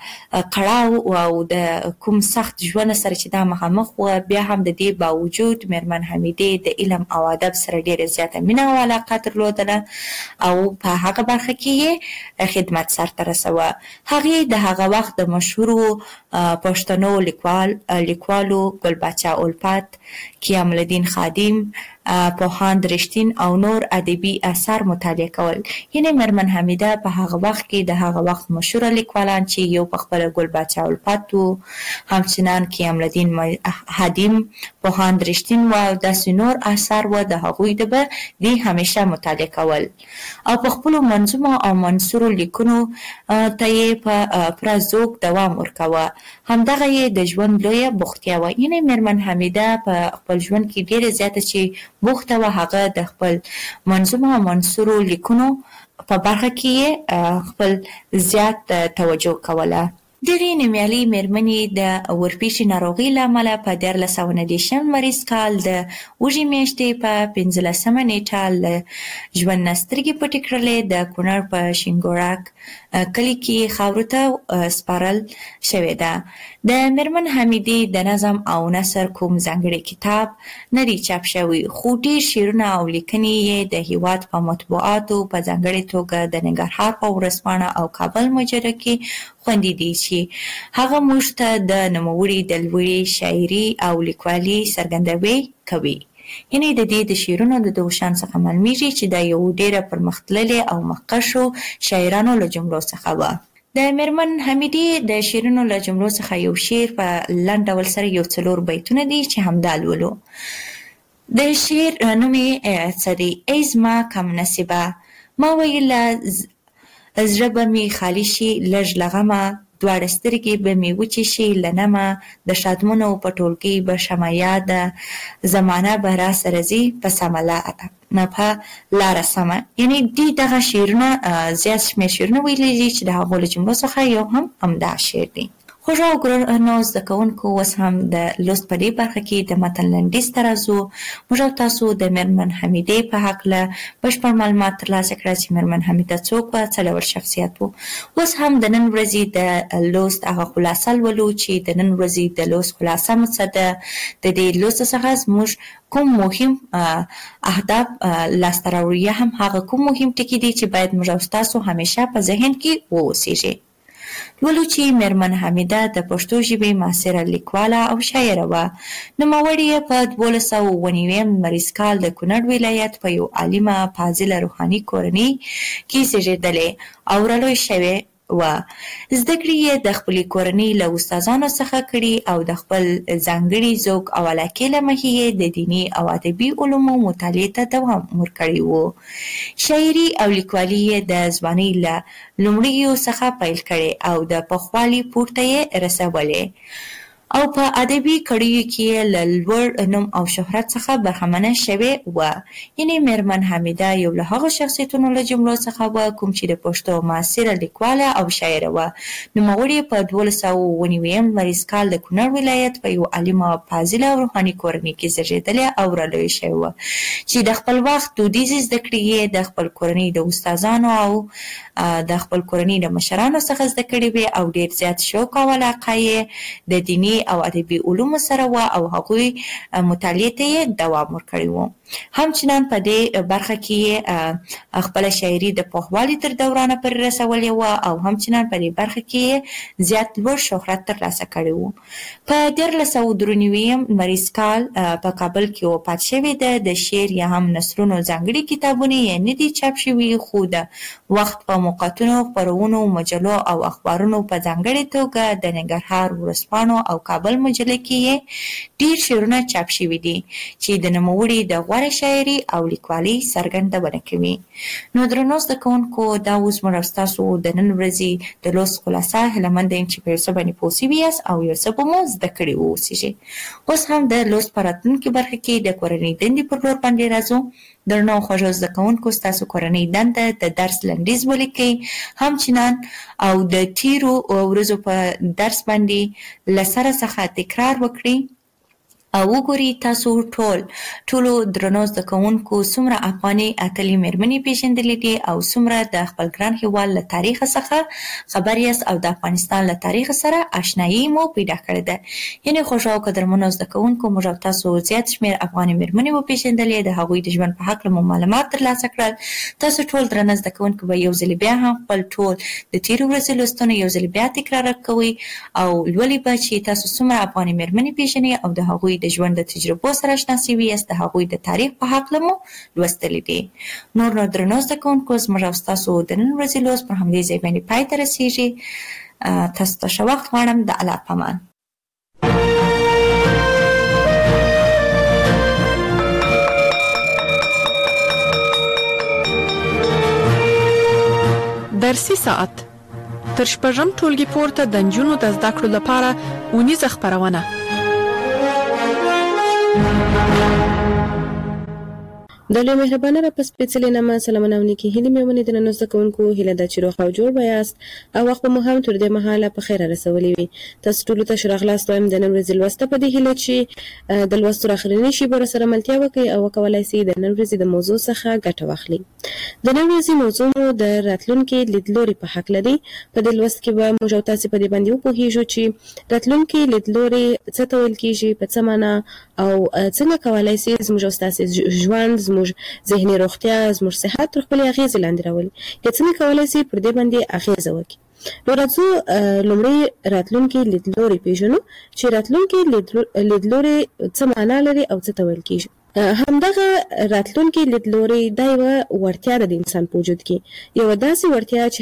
کړاو او د کوم سخت ژوند سره چې دا مخامخ وه، بیا هم د دې باوجود میرمن حمیدې د علم او ادب سره ډیره زیاته مینه او علاقه درلودله او په هغه برخه کې یې خدمت سرته رسوه. هغې د هغه وخت د مشهورو پښتنو لیکوالو ګلباچا الفت، قیام الدین خادم، پوهاند رښتین او نور ادبي اثار مطالعه کول. یعنې میرمن حمیده په هغه وخت کې د هغه وخت مشهوره لیکوالان چې یو په خپله ګلباچا الفت و، همچنان قیام الدین خادم، پوهاند رښتین و او داسې نور اثار و، د هغوی د به دې همیشه مطالعه کول او په خپلو منظومو او منثورو لیکنو ته یې په پوره ذوق دوام ورکوه. همدغه یې د ژوند لویه بوختیا وه. یعنې میرمن حمیده په خپل ژوند کې ډیره زیاته چې بوخته وه، هغه د خپل منظومو او منثورو لیکنو په برخه کې یې خپل زیات توجه کوله. دغې نومیالۍ میرمنې د ورپېښې ناروغۍ له امله په 1499 لمریز کال د اوږې میاشتې په 15مه نیټه له ژوند نه سترګې پټې کړلې. د کونړ په شینګوړک کلي کې خاورو ته سپارل شوې ده. د میرمن حمیدې د نظم او نثر کوم ځانګړی کتاب نه دی چاپ شوی، خو ډېر شعرونه او لیکنې یې د هېواد په مطبوعاتو په ځانګړې توګه د ننګرهار په ورځپاڼه او کابل مجله کې خوندي دي چې هغه موږ ته د نوموړي د لوړې شاعري او لیکوالي څرګندوي کوي. یعنې د دې د شعرونو د دغو شان څخه معلومیږي چې دا یو ډېره پرمختللې او مخکښو شاعرانو له جملو څخه وه. د میرمن حمیدې د شعرونو له جملو څخه یو شعر په لنډ ډول سره یو 4 بیتونه دي چې همدا لولو. د شعر نوم یې څه دی؟ ای زما کم نصیبه، ما ویله زړه به مې خالي شي لږ له غمه، دواړه سترګې به مې وچې شي له نمه، د شادمنو په ټولګۍ به شمه یاده، زمانه به را سره ځي په سمه لاره سمه. یعنې دې دغه شعرونه زیات شمېر شعرونه ویلي دي چې د هغو له جملو څخه یو هم همدا شعر دی. خوږو او ګرانو زده کوونکو، اوس هم د لوست په دې برخه کې د متن لنډیز ته راځو. موږ او تاسو د میرمن حمیدې په هکله بشپړ معلومات ترلاسه کړه چې میرمن حمیده څوک وه، څه ډول شخصیت و. اوس هم د نن ورځې د لوست هغه خلاصه لولو چې د نن ورځې د لوست خلاصه مو څه ده. د دې لوست څخه زموږ کوم مهم اهداف لاسته راوړو، یا هم هغه کوم مهم ټکي دي چې باید موږ او تاسو همیشه په ذهن کې واوسیږي. لولو چې میرمن حمیده د پښتو ژبې معاصره لیکواله او شاعره وه. نوموړې یې په 1209 لمریز کال د کونړ ولایت په یو عالمه فاضله روحاني کورنۍ کې زیږېدلې او رالوی شوې و زده کړې یې د خپلې کورنۍ له استادانو څخه کړي او د خپل ځانګړي ذوق او علاقې له مخې یې د دیني او ادبي علومو مطالعې ته دوام ورکړی و. شاعري او لیکوالي یې د ځوانۍ له لومړیو څخه پیل کړې او د پخوالي پورته یې رسولې او په ادبي کړیو کې له لوړ نوم او شهرت څخه برخمنه شوې و. یعنې میرمن حمیده یو له هغو شخصیتونو له جملو څخه و کوم چې د پښتو معاصره لیکواله او شاعره وه. نوموړې په 1299 لمریز کال د کونړ ولایت په یو عالمه فاضله او روحاني کورنۍ کې زیږېدلې او رالویه شوې وه چې د خپل وخت دودیزې زده کړې یې د خپل کورنۍ د استادانو او د خپل کورنۍ د مشرانو څخه زده کړې وې او ډېر زیات شوق او علاقه یې د دیني او ادبي علومو سره و او هغوی مطالعې ته یې دوام ورکړی و. همچنان په دې برخه کې خپله شاعري د پوخوالي تر دورانه پورې رسولې وه او همچنان په دې برخه کې زیات لوړ شهرت ترلاسه کړی و. په 1393 لمریز کال په کابل کې وفات شوې ده. د شعر یا هم نثرونو ځانګړي کتابونه یې نه دي چاپ شوي خو د وخت په موقعتونو خپرونو مجلو او اخبارونو په ځانګړې توګه د ننګرهار ورځپاڼو او کابل مجله کې یې ډېر شعرونه چاپ شوي دي چې د نوموړي د غوره شاعري او لیکوالي څرګندونه کوي. نو درنو زده کوونکو دا اوس موږ او ستاسو د نن ورځې د لوست خلاصه هیله مند یم چې په یو څه باندې پوه سوي یاست او یو څه به مو زده کړي واوسیږي. اوس هم د لوست په راتلونکي برخه کې د کورنۍ دندې پر لور باندې راځو. درنو خوږو زده کوونکو ستاسو کورنۍ دنده د درس لنډیز ولیکئ همچنان او د تیرو ورځو په درس باندې له سره څخه تکرار وکړئ او وګورئ تاسو ټولو درنو زده کوونکو څومره افغاني اتلې مېرمنې پېژندلې دي او څومره د خپل ګران هېواد له تاریخ څخه خبر یاست او د افغانستان له تاریخ سره آشنایي مو پیدا کړې ده. یعنې خوږو او قدرمنو زده کوونکو موږ او تاسو زیات شمېر افغاني مېرمنې وپېژندلې، د هغوی د ژوند په هکله مو معلومات ترلاسه کړل. تاسو ټول درنه زده کوونکو به یو ځل بیا هم خپل ټول د تېرو ورځو لوستونه یو ځل بیا تکرار کوئ او لولئ به چې تاسو څومره افغاني مېرمنې پېژنئ او د هغوی د ژوند د تجربو سره آشنا سوي یاست، د هغوی د تاریخ په هکله مو لوستلي دي. نور نو درنو زده کوونکو زموږ او ستاسو د نن ورځې لوست پر همدې ځای باندې پای ته رسېږي. تاسو ته ښه وخت غواړم. د الله په امان. درسي ساعت تر شپږم ټولګي پورته د نجونو د زده کړو لپاره اونیزه خپرونه. د لوی مهربانه را په سپېڅلې نامه سلامونه او نیکې هیلې مې ونې درنو زده کوونکو هیله ده چې روغ او جوړ به یاست او وخت به مو هم تر دې مهاله په خیره رسولی وي. تاسو ټولو ته ښه راغلاست وایم د نن ورځې لوسته په دې هیله چې د لوستو راخرنۍ شیبو راسره ملتیا وکړئ او وکولای سئ د نن ورځې د موضوع څخه ګټه واخلئ. د نن ورځې موضوع مو د راتلونکي لیدلوري په هکله دی. په دې لوست کې به موږ او تاسې په دې باندې وپوهیږو چې راتلونکي لیدلوري څه ته ویل کېږي، په څه معنا او څنګه کولای سي زموږ او ستاسې ژوند، زموږ ذهني روغتیا، زموږ صحت تر خپلې اغېزې لاندې راولي، یا څنګه کولای سي پر دې باندې اغېزه وکړي. نو راځو لومړی راتلونکي لیدلوري پېژنو چې راتلونکي لیدلوري څه معنا لري او څه ته ویل کېږي. همدغه راتلونکي لیدلوري دا یوه وړتیا ده د انسان په وجود کې، یوه داسې وړتیا چې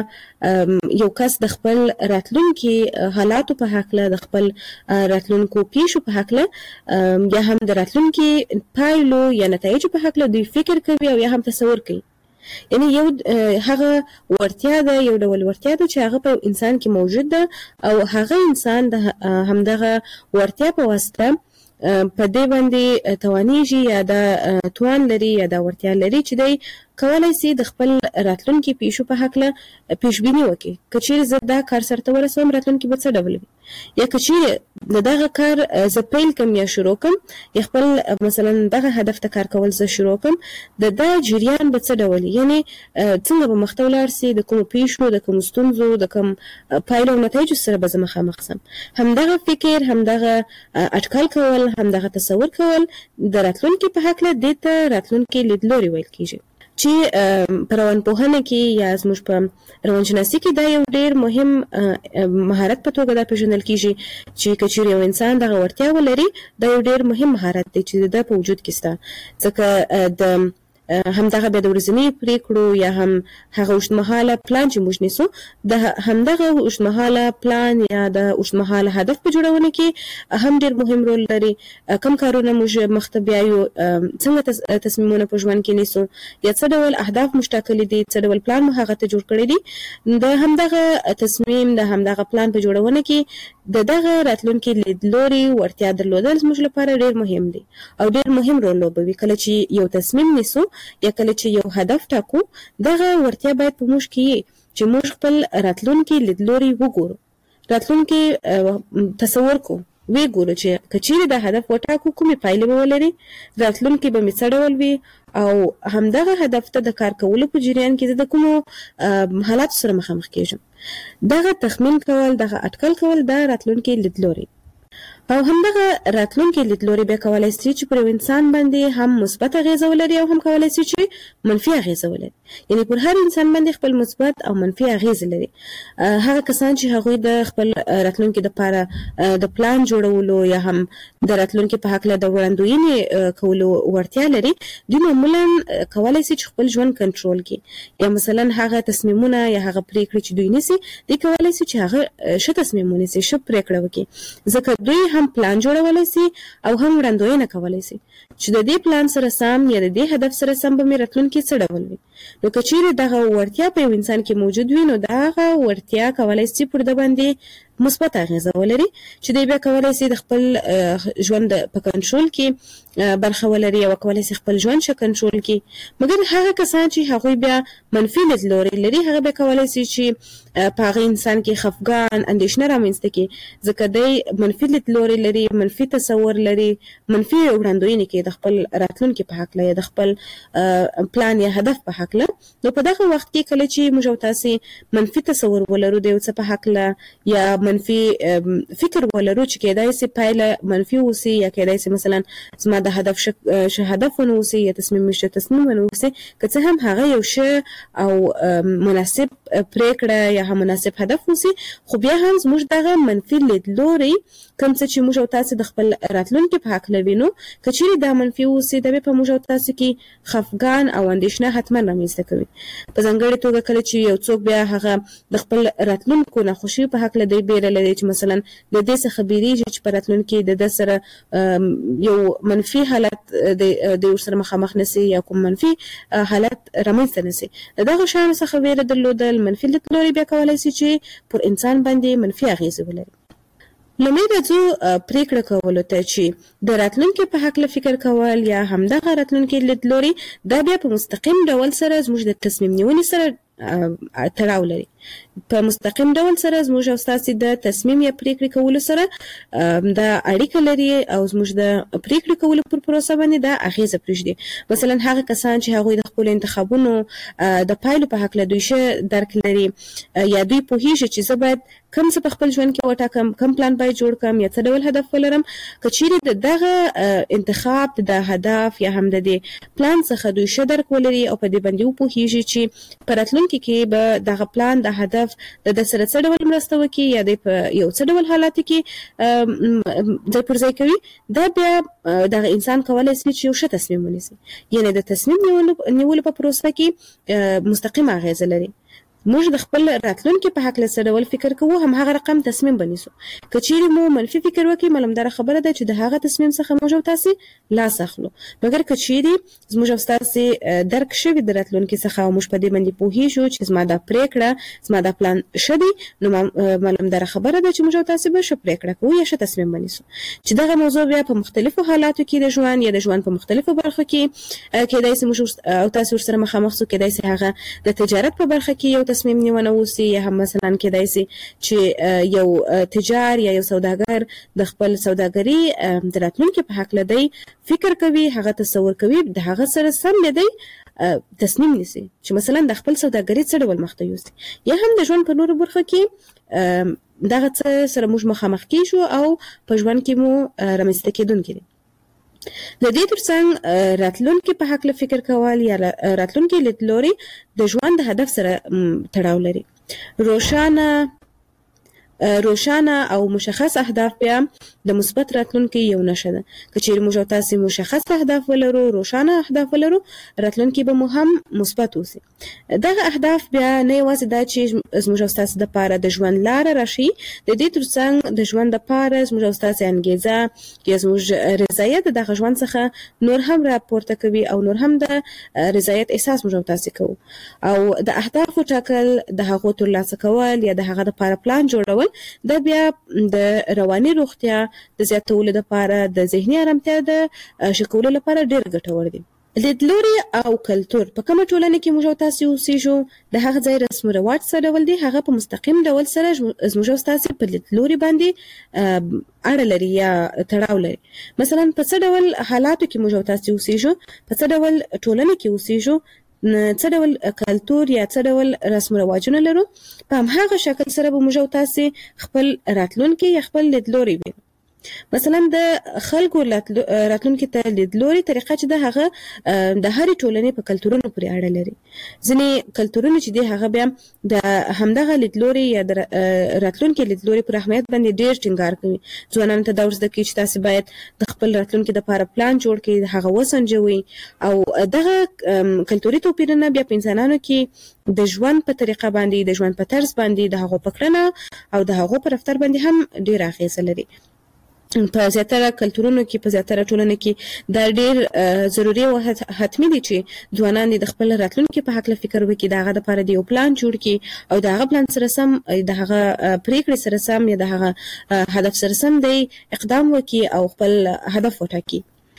هغه یو کس د خپل راتلونکي حالاتو په هکله، د خپل راتلونکو پیښو په هکله یا هم د راتلونکي پایلو یا نتایجو په هکله دوی فکر کوي او یا هم تصور کوي. یعنی یو هغه وړتیا ده، یو ډول وړتیا ده چې هغه په انسان کې موجود ده او هغه انسان د همدغه وړتیا په واسطه په دې باندې توانیږي یا دا توان لري یا دا وړتیا لري چې دی کولای سي د خپل راتلونکي پیښو په هکله پیشبیني وکړي. که چیرې زه دا کار سرته ورسوم راتلونکي به څه ډول وي، یا که چیرې د دغه کار زه پیل کم یا شروع کم، یا خپل مثلا دغه هدف ته کار کول زه شروع کم، د دا جریان به څه ډول وي، یعنې څنګه به مخته ولاړ سي، د کومو پیښو، د کومو ستونزو، د کوم پایلو او نتایجو سره به زه مخامخ سم. همدغه فکر، همدغه اټکل کول، همدغه تصور کول د راتلونکي په هکله دې ته راتلونکي لیدلوري ویل کېږي، چې په روانپوهنه کې یا زموږ په روانشناسي کې دا یو ډېر مهم مهارت په توګه دا پېژندل کېږي چې که چیرې یو انسان دغه وړتیا ولري دا یو ډېر مهم مهارت دی چې د ده په وجود کې شته، ځکه د همدغه به د ورځنی پریکړو یا هم هغه اوږدمهاله پلان چې موږ نیسو د همدغه اوږدمهاله پلان یا د اوږدمهاله هدف په جوړونه کې هم ډېر مهم رول لري. کوم کارونه موږ مخته بیایو، څنګه تصمیمونه په ژوند کې نیسو، یا څه ډول اهداف موږ ټاکلي دي، څه ډول پلان مو هغه ته جوړ کړی دی. د همدغه تصمیم د همدغه پلان په جوړونه کې دغه راتلونکي لیدلوري ورتیا درلودل زموږ لپاره ډېر مهم دي او ډېر مهم رول لوبوي. کله چې یو تصمیم نیسو یا کله چې یو هدف ټاکو، دغه ورتیا باید په موږ کې چې موږ خپل راتلونکي لیدلوري وګورو، راتلونکي تصور کو وګورو چې کچېرې دا هدف وټاکو کومې پایلې به ولري، راتلونکي به مې څه ډول وي او همدغه هدف ته د کار کولو په جریان کې د کومو حالاتو سره مخامخ کېږم. دغه تخمین کول، دغه اټکل کول د راتلونکي لیدلوري او همدغه راتلونکي لیدلوري بیا کولای شي چې پر انسان باندې هم مثبت اغیزه ولري او هم کولای شي چې منفي اغیزه ولري. یعنی پر هر انسان باندې خپل مثبت او منفي اغیزه لري. هغه کسان چې هغوی د خپل راتلونکي لپاره د پلان جوړولو یا هم د راتلونکي په حق له د وړاندوینې کولو ورتیا لري، دوی معمولا کولای شي چې خپل ژوند کنټرول کړي، یا مثلا هغه تصمیمونه یا هغه پریکړې چې دوی نیسي دوی کولای شي چې هغه ښه تصمیم ونیسي، ښه پریکړه وکړي، ځکه دوی هم پلان جوړولای شي او هم وړاندوینه کولای شي چې د دې پلان سره سم یا د دې هدف سره سم به مې راتلونکي څه ډول وي. نو که چیرې دغه وړتیا په یو انسان کې موجود وي، نو دغه وړتیا کولای شي پر د باندې مثبت اغیزه ولري چې دی بیا کولای شي د خپل ژوند په کنټرول کې برخه ولري او کولای شي خپل ژوند ښه کنټرول کړي. مګر هغه کسان چې هغوی بیا منفي لیدلوري لري، هغه بیا کولای شي چې په هغه انسان کې خفګان، اندېښنه رامنځته کړي، ځکه دی منفي لیدلوري لري، منفي تصور لري، منفي وړاندوینې کوي د خپل راتلونکي په هکله یا د خپل پلان یا هدف په هکله. نو په دغه وخت کې کله چې موږ او تاسې منفي تصور ولرو د یو څه په هکله یا منفي فکر ولرو چې کېدای شي پایله منفي اوسي، یا کېدای شي مثلا زما د هدف هدف ونه اوسي یا تصمیم ونه اوسي، که څه هم هغه یو ښه او مناسب پریکړه یا هم مناسب هدف اوسي، خو بیا هم زموږ دغه منفي لیدلوري کوم څه چې موږ او تاسې د خپل راتلونکي په هکله وینو، که چیرې دا منفي اوسي، دا بیا په موږ او تاسې کې خفګان او اندېښنه حتما رامنځته کوي. په ځانګړې توګه کله چې یو څوک بیا هغه د خپل راتلونکو ناخوښۍ په هکله دی بیره لري چې مثلا د دې څخه بیریږي چې په راتلونکي د ده سره یو منفي حالت د ورسره مخامخ نسي یا کوم منفي حالت رامنځته نسي. د دغه شیانو څخه ویره درلودل، منفي لیدلوري بیا کولی شي چې پر انسان باندې منفي اغیزې ولري. لومړی راځو پریکړه کولو ته چې د راتلونکي په هکله فکر کول یا همدغه راتلونکي لیدلوري دا بیا په مستقیم ډول سره زموږ د تصمیم نیونې سره تړاو لري. په مستقیم ډول سره زموږ او ستاسې د تصمیم یا پریکړې کولو سره دا اړیکه لري او زموږ د پریکړې کولو پر پروسه باندې دا اغیزه پرېږدي. مثلا هغه کسان چې هغوی د خپلو انتخابونو د پایلو په هکله دوی ښه درک لري یا دوی پوهیږي چې زه باید کوم څه په خپل ژوند کې وټاکم، کوم پلان باید جوړ کړم یا څه ډول هدف ولرم، که چیرې د دغه انتخاب د هدف یا هم د دې پلان څخه دوی ښه درک ولري او په دې باندې وپوهیږي چې په راتلونکي کې به دغه پلان د هدف د سره څه ډول مرسته وکړي یا د په یو څه ډول حالاتو کې ځای پر ځای کوي، دا بیا دغه انسان کولی شي چې یو ښه تصمیم ونیسي. یعنې د تصمیم نیولو په پروسه کې مستقیم اغیزه لري. موږ د خپل راتلونکي په هکله څه ډول فکر کوو، هم هغه رقم تصمیم به نیسو. که چیرې مو منفي فکر وکړي، معلومداره خبره ده چې د هغه تصمیم څخه موږ او تاسې لاس اخلو. مګر که چیرې زموږ او ستاسې درک شوي د راتلونکي څخه او موږ په دې باندې پوهیږو چې زما دا پریکړه، زما دا پلان ښه دی، نو معلومداره خبره ده چې موږ او تاسې به ښه پریکړه کوو یا ښه تصمیم به نیسو. چې دغه موضوع بیا په مختلفو حالاتو کې د ژوند یا د ژوند په مختلفو برخو کې کېدای شي موږ او تاسې ورسره مخامخ شو. کېدای شي هغه د تجارت په برخه کې یو تصمیم نیونه اوسي، یا هم مثلا کېدای شي چې یو تجار یا یو سوداګر د خپل سوداګري د راتلونکي په هکله دی فکر کوي، هغه تصور کوي، د هغه سره سم دی تصمیم نیسي چې مثلا د خپل سوداګري څه ډول مخته یوسي. یا هم د ژوند په نورو برخو کې دغه څه سره موږ مخامخ کیږو او په ژوند کې مو رامنځته کېدونکي دي. د دې ترڅنګ راتلونکي په هکله فکر کول یا راتلونکي لیدلوري د ژوند د هدف سره تړاو لري. روښانه روښانه او مشخص اهداف بیا د مثبت راتلونکي یو نښه ده. که چیرې موږ تاسو مشخص اهداف ولرو، روښانه اهداف ولرو، راتلونکي به مو هم مثبت وي. دغه اهداف بیا نه یوازې دا چې زموږ تاسو د لپاره د ژوند لار راشي، د دې ترڅنګ د ژوند لپاره زموږ تاسو انګیزه یا زموږ رضایت دغه ژوند څخه نور هم راپورته کوي او نور هم د رضایت احساس موږ تاسو کوو. او د اهدافو ټاکل، د هغو ترلاسه کول یا د هغه لپاره پلان جوړول دا بیا د رواني روغتیا د زیاتولو لپاره، د ذهني آرامتیا د ښه کولو لپاره ډېر ګټور دي. لیدلوري او کلتور په کومه ټولنه کې موږ تاسو اوسېږو، د هغه ځای رسم او رواج څه ډول دي، هغه په مستقیم ډول سره زموږ تاسو په لیدلوري باندې اړه لري یا تړاو لري. مثلا په څه ډول حالاتو کې موږ تاسو اوسېږو، په څه ډول ټولنه کې اوسېږو، څه ډول کلتور یا څه ډول رسم رواجونه لرو، په هماغه شکل سره به موږ تاسو خپل راتلونکي یا خپل لیدلوري وي. مثلا د خلکو راتلونکي ته لیدلوري طریقه چې د هغه د هرې ټولنې په کلتورونو پورې اړه لري. ځینې کلتورونه چې دي هغه بیا د همدغه لیدلوري یا د راتلونکي لیدلوري پر اهمیت باندې ډېر ټینګار کوي. ځوانانو ته دا ورزده کوي چې تاسو باید د خپل راتلونکي لپاره پلان جوړ کړئ، هغه وسنجوي. او دغه کلتوري توپیرونه بیا په انسانانو کې د ژوند په طریقه باندې، د ژوند په طرز باندې، د هغو په کړنه او د هغو په رفتار باندې هم ډېر اغیزه لري. په زیاتره کلتورونو کې، په زیاتره ټولنو کې دا ډېر ضروري او حتمي دي چې ځوانان د خپل راتلونکي په هکله فکر وکړي، د هغه لپاره د یو پلان جوړ کړي او د هغه پلان سره سم، د هغه پریکړې سره سم یا د هغه هدف سره سم دی اقدام وکړي او خپل هدف وټاکي.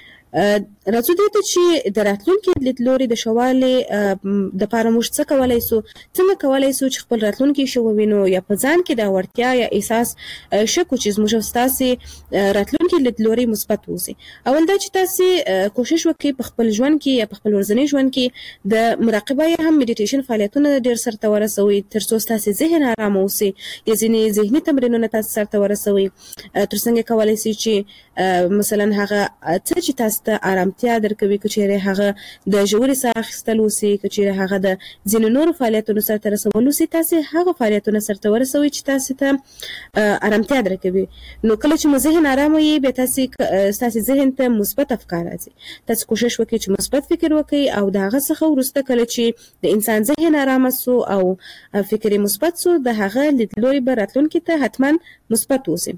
راځو دې ته چې د راتلونکي لیدلوري د شوالي د لپاره موږ څه کولای سو، څنګه کولای سو چې خپل راتلونکي شو ووینو یا په ځان کې د وړتیا یا احساس شکو چې موږ تاسو راتلونکي لیدلوري مثبت وسی. اول دا چې تاسو کوشش وکړئ په خپل ژوند کې یا په خپل ورځني ژوند کې د مراقبه یا هم میډیټیشن فعالیتونه ډېر سرته ورسوي، ترڅو تاسو ذهن آرام اوسي. یا ځینې ذهني تمرینونه تاسو سرته ورسوي، ترڅنګ کولای شئ چې مثلا هغه څه چې تاسو ته آرامتیا درکوي، که چیرې هغه د ژورې ساه اخیستل وسي، که چیرې هغه د ځینو نورو فعالیتونو سرته رسول وسي، تاسو هغه فعالیتونه سرته ورسوي چې تاسو ته آرامتیا درکوي. نو کله چې مو ذهن آرام وي، بیا تاسو ذهن ته مثبت افکار راځي. تاسو کوشش وکړئ چې مثبت فکر وکړئ او د هغه څخه وروسته کله چې د انسان ذهن آرام سو او فکر مثبت سو، د هغه لیدلوري به راتلونکي ته حتما مثبت وسی.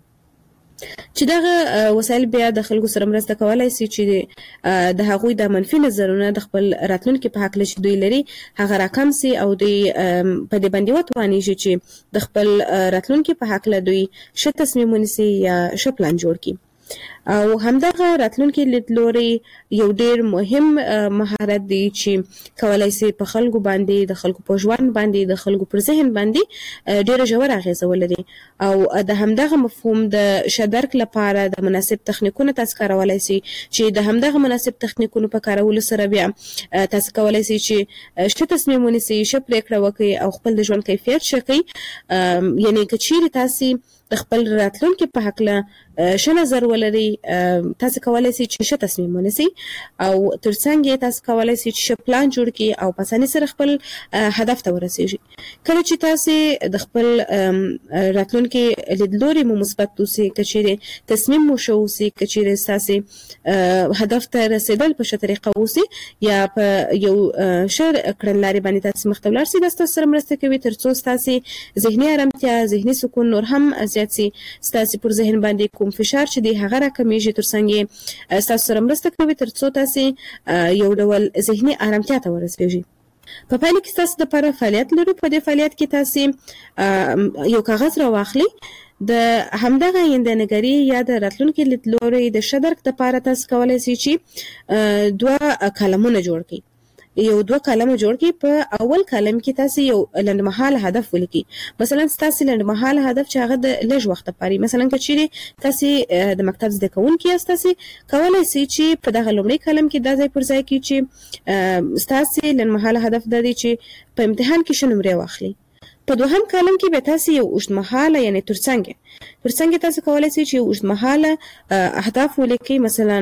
چې دغه وسایل بیا د خلکو سره مرسته کولای شي چې د هغوی د منفي نظرونه د خپل راتلونکي په حق چې دوی لري هغه راکم سي او دوی په دې باندې وتوانیږي چې د خپل راتلونکي په حق له دوی ښه تصمیم ونیسي یا ښه پلان جوړ کړي. او همدغه راتلونکي لیدلوري یو ډېر مهم مهارت دی چې کولای شي په خلکو باندې، د خلکو په ژوند باندې، د خلکو پر ذهن باندې ډېره ژوره اغیزه ولري. او د همدغه مفهوم د ښه درک لپاره د مناسب تخنیکونو تاسو کارولای شئ، چې د همدغه مناسب تخنیکونو په کارولو سره بیا تاسو کولای شئ چې ښه تصمیم ونیسئ، ښه پریکړه وکړئ او خپل د ژوند کیفیت ښه کړئ. یعنې که چیرې تاسو د خپل راتلونکي په هکله ښه نظر ولري، تاسو کولای شئ چې ښه تصمیم ونیسئ او ترڅنګ یې تاسو کولای شئ چې ښه پلان جوړ کړئ او په اسانۍ سره خپل هدف ته ورسیږئ. کله چې تاسو د خپل راتلونکي لیدلوري مو مثبت اوسي، که چیرې تصمیم مو ښه اوسي، که چیرې تاسو هدف ته رسیدل په ښه طریقه اوسي یا په یو ښه کړنلارې باندې تاسو مخ ته ولاړ سئ، دا ستاسو سره مرسته کوي ترڅو ستاسو ذهني آرامتیا، ذهني سکون نور هم زیات سي. ستاسو پر ذهن باندې کوم فشار چې دی هغه راکمیږي، ترڅنګ یې ستاسو سره مرسته کوي ترڅو تاسو یو ډول ذهني آرامتیا ته ورسیږئ. په پایله کې تاسو د لپاره فعالیت لرو. په دې فعالیت کې تاسو یو کاغذ راواخلئ، د همدغه آینده‌نګري یا د راتلونکي لیدلوري د ښه درک لپاره تاسو کولای شئ چې 2 کالمونه جوړ کړئ. یو 2 کالمه جوړ کړئ. په اول کالم کې تاسو یو لنډمهاله هدف ولیکئ. مثلا تاسو لنډمهاله هدف چې هغه د لږ وخت لپاره، مثلا که چیرې تاسو د مکتب زده کوونکي یاست، تاسو کولای شئ چې په دغه لومړي کالم کې دا ځای پر ځای کړئ چې تاسو لنډمهاله هدف د دې چې په امتحان کې ښه نمرې واخلئ. په دوهم کالم کې به تاسو یو اوږدمهاله یعنی ترڅنګ تاسو کولای شئ چې یو اوږدمهاله اهداف ولیکئ. مثلا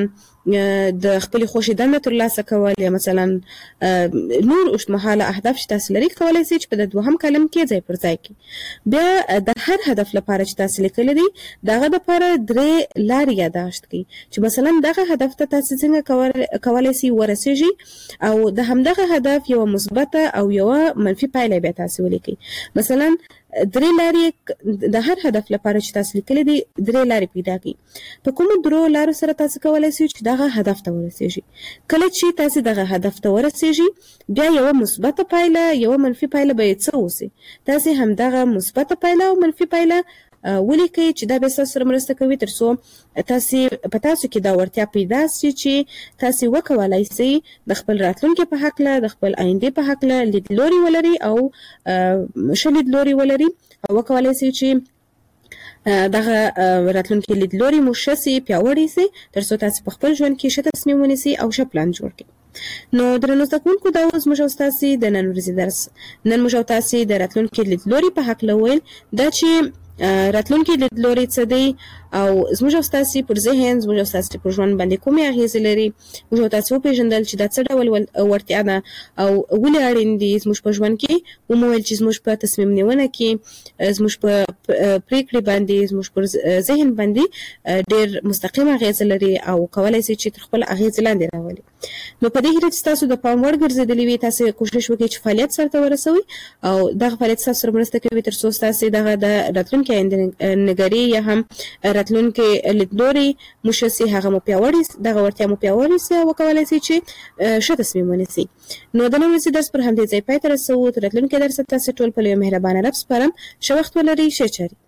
د خپل خوشي دنده ترلاسه کول یا مثلا نور اوږدمهاله اهداف چې تاسو لري کولای شئ چې په د دوهم کلم کې ځای پر ځای کړئ. بیا د هر هدف لپاره چې تاسو لیکلی دی دغه لپاره 3 لارې یاداشت کړئ چې مثلا دغه هدف ته تاسو څنګه کولای شئ ورسیږئ او د همدغه هدف یو مثبته او یو منفي پایله بیا تاسو ولیکئ. مثلا 3 لارې د هر هدف لپاره چې تاسو لیکلی دي 3 لارې پیدا کړئ. په کومو 3 لارو سره تاسو کولای شئ چې دغه هدف ته ورسیږئ. کله چې تاسو دغه هدف ته ورسیږئ بیا یو مثبته پایله یو منفي پایله به څه اوسي. تاسو هم دغه مثبته پایله او منفي پایله ولیکئ چې دا به تاسو سره مرسته کوي ترڅو تاسو په تاسو کې دا ورتیا پیدا شي چې تاسو وکولای شئ د خپل راتلونکي په حق له د خپل آینده په حق له لیدلوري ولري او شلیدلوري ولري او وکولای شئ چې دغه راتلونکي لیدلوري مو شسي پیاوړی شي ترڅو تاسو په خپل ژوند کې ښه تصمیم ونیسئ او ښه پلان جوړ کړئ. نو درنو زده کوونکو دا اوس موږ او تاسو د نن ورځې درس نن موږ او تاسو د راتلونکي لیدلوري په حق له ویل دا چې راتلونکي لیدلوري څه دی او زموږ او ستاسو پر ذهن زموږ او ستاسو پر ژوند باندې کومې اغیزې لري. موږ او تاسو وپېژندل چې دا څه ډول وړتیا ده او ولې اړین دي زموږ په ژوند کې ومویل چې زموږ په تصمیم نیونه کې زموږ په پریکړې باندې زموږ پر ذهن باندې ډېر مستقیم اغیزه لري او کولای شي چې تر خپل اغیزې لاندې راولي. نو په دې هیله چې تاسو د پام وړ ګرځېدلي وي تاسو کوشش وکړئ چې فعالیت سرته ورسوئ او دغه فعالیت تاسو سره مرسته کوي ترڅو تاسو دغه د راتلونکي نګري یا هم راتلونکي لیدلوري مو شسي هغه مو پیاوړی دغه ورتیا مو پیاوړی سي او کولای شي چې ښه تصمیم ونیسئ. نو د نن ورځې درس پر همدې ځای پای ته رسوو. تر راتلونکي درس تاسو ټول په یو مهربانه رب سپارم. ښه وخت ولرئ. ښه چاري.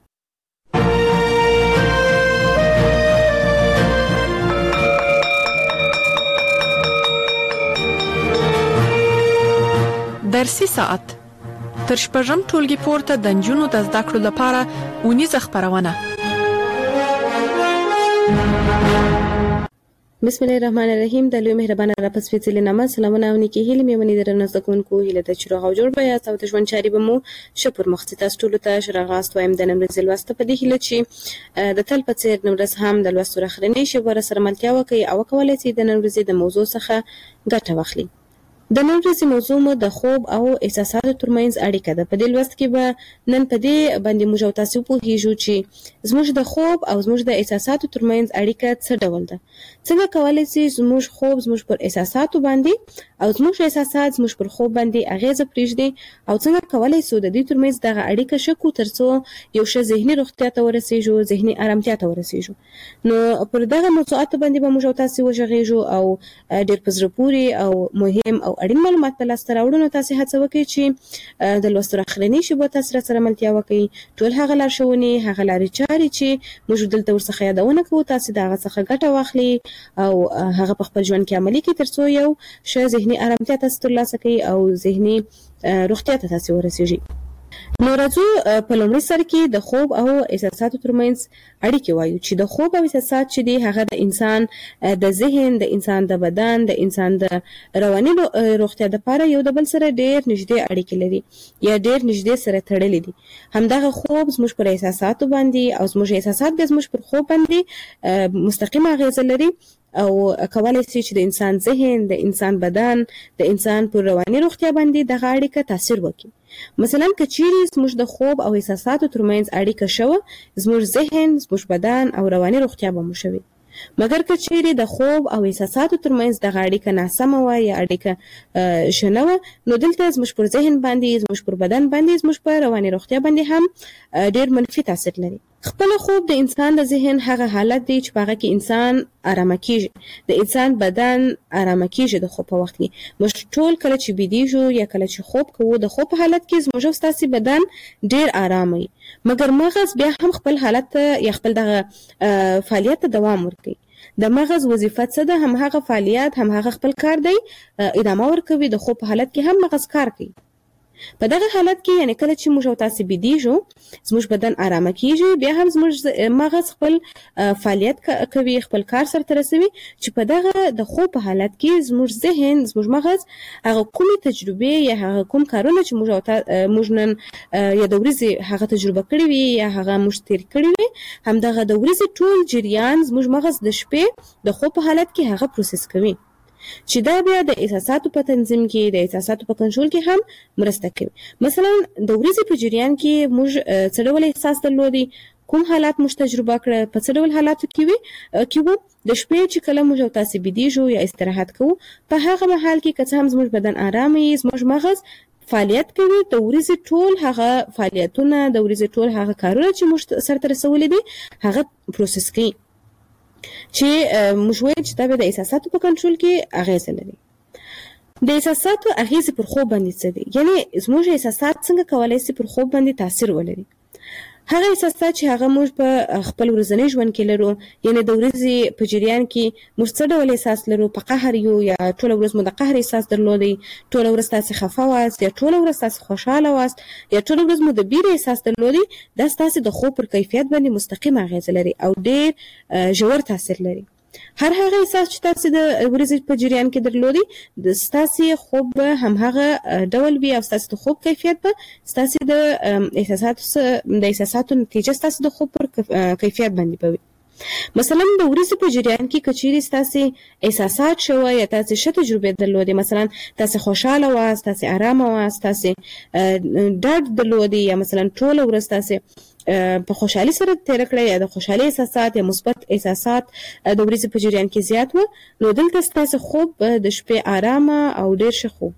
درسي ساعت تر شپږم ټولګي پورته د نجونو د زده کړو لپاره اونیزه خپرونه. بسم الله الرحمن الرحیم. د لوی مهربانه رب سپېڅلې نامه سلامونه او نیکي هیلې مې ونې درنه زده کوونکو هیله ده چې روغ او جوړ به یاست او د ژوند چارې به مو ښه پر مخ ځي. تاسو ټولو ته ښه راغلاست وایم د نن ورځې لوست په دې هیله چې د تل په څېر نن ورځ هم د لوستو راخرنۍ شیبو سره ملتیا وکړئ او وکولای شئ د نن ورځې د موضوع څخه ګټه واخلئ. د نن ورځې موضوع مو د خوب او احساساتو ترمنځ اړیکه ده. په دې لوست کې به نن په دې باندې موږ او تاسو پوهیږو چې زموږ د خوب او زموږ د احساساتو ترمنځ اړیکه څه ډول ده. څنګه کولای شي زموږ خوب زموږ پر احساساتو باندې او زموږ احساسات زموږ پر خوب باندې اغیزه پرېږدي او څنګه کولای شو د دې ترمنځ دغه اړیکه شکو ترڅو یو ښه ذهني روغتیا ته ورسیږو ذهني آرامتیا ته ورسیږو. نو پر دغه موضوعات باندې به موږ او تاسو وژغېږو او ډېر په زړه پورې او مهم او اړین معلومات په لاس ته راوړو. نو تاسو هڅه وکړئ چې د لوستو راخرنۍ شیبو تاسو سره ملتیا وکړئ. ټول هغه لارښوونې هغه لارې چارې چې موږ دلته ورڅخه یادونه کوو تاسو د هغه څخه ګټه واخلئ او هغه په خپل ژوند کې عملي کړئ ترڅو یو ښه ذهني آرامتیا تاسو ترلاسه کړئ او ذهني روغتیا ته تاسو ورسیږئ. نو راځو په لومړي سر کې د خوب او احساساتو ترمنځ اړیکې وایو چې د خوب او احساسات چې دي هغه د انسان د ذهن د انسان د بدن د انسان د رواني روغتیا لپاره یو د بل سره ډېر نږدې اړیکې لري یا ډېر نږدې سره تړلې دي. همدغه خوب زموږ پر احساساتو باندې او زموږ احساسات بیا زموږ پر خوب باندې مستقیمه اغیزه لري او کولای شي چې د انسان ذهن د انسان بدن د انسان پر رواني روغتیا باندې دغه اړیکه تاثیر وکړي. مثلا که چیرې زموږ د خوب او احساساتو ترمنځ اړیکه شوه زموږ ذهن زموږ بدن او رواني روغتیا به مو شوي. مګر که چیرې د خوب او احساساتو ترمنځ دغه اړیکه ناسمه وه یا اړیکه ښه نه وه نو دلته زموږ پر ذهن باندې زموږ پر بدن باندې زموږ پر رواني روغتیا باندې هم ډېر منفي تاثیر لري. خپل خوب د انسان د ذهن هغه حالت دی چې په هغه کې انسان آرامه کیږي د انسان بدن آرامه کیږي. د خوب په وخت کې موږ ټول کله چې بیدیږو یا کله چې خوب کوو د خوب په حالت کې زموږ او ستاسو بدن ډېر آرام وي مګر مغز بیا هم خپل حالت یا خپل دغه فعالیت ته دوام ورکوي. د مغز وظیفه څه ده؟ هم هغه فعالیت هم هغه خپل کار دی ادامه ورکوي. د خوب په حالت کې هم مغز کار کوي په دغه حالت کې یعنی کله چې موږ او تاسو بيدیږو زموږ بدن آرامه کیږي، بیا هم زموږ مغز خپل فعالیت کوي، خپل کار سره رسوي چې په دغه د خوب په حالت کې زموږ ذهن زموږ مغز هغه کومې تجربې یا هغه کوم کارونه چې موږ نن یا د ورځې هغه تجربه کړې وي یا هغه موږ تیر کړې وي، هم دغه د ورځې ټول جریان زموږ مغز د شپې د خوب په حالت کې هغه پروسس کوي چې دا بیا د احساساتو په تنظیم کې د احساساتو په کنټرول کې هم مرسته کوي. مثلا د ورځې په جریان کې موږ څه ډول احساس درلودي، کوم حالات موږ تجربه کړه، په څه ډول حالاتو کې وو د شپې چې کله موږ او تاسو بيدیږو یا استراحت کوو، په هغه مهال کې که څه هم زموږ بدن آرام وي، زموږ مغز فعالیت کوي، د ورځې ټول هغه فعالیتونه د ورځې ټول هغه کارونه چې موږ سره رسولي دي هغه پروسس کوي چې موږ وایو چې دا به د احساساتو په کنټرول کې اغیزه لري. د احساساتو اغیزه پر خوب باندې څه دي؟ یعنی زموږ احساسات څنګه کولای شي پر خوب باندې تاثیر ولري؟ هغه احساسات چې هغه موږ په خپل ورځني ژوند کې لرو، یعنی د ورځې په جریان کې موږ څه ډول احساس لرو، په قهر یو یا ټول ورځ مو د قهر احساس درلودي، ټول ورځ تاسو خفه واست یا ټول ورځ تاسو خوشاله واست یا ټول ورځ مو د بیر احساس درلودي، دا تاسو د خوب پر کیفیت باندې مستقیم اغیزه لري او ډیر ژور تاثیر لري. هر هغه احساس چې تاسو د ورځې په جریان کې درلودي د تاسو خوب هم هغه ډول وي او تاسو د خوب کیفیت به تاسو د احساساتو نتیجه تاسو د خوب پر کیفیت باندې پوي. مثلا د ورځې په جریان کې کچيري تاسو احساسات شوه یا تاسو ښه تجربه درلودي، مثلا تاسو خوشاله واست، تاسو آرامه واست، تاسو ډاډ درلودي یا مثلا ټول ورځ تاسو په خوشحالي سره تیر کړی یا د خوشحالي احساسات یا مثبت احساسات د ورځې په جریان کې زیات و، نو دلته تاسو خوب د شپې آرامه او ډیر ښه خوب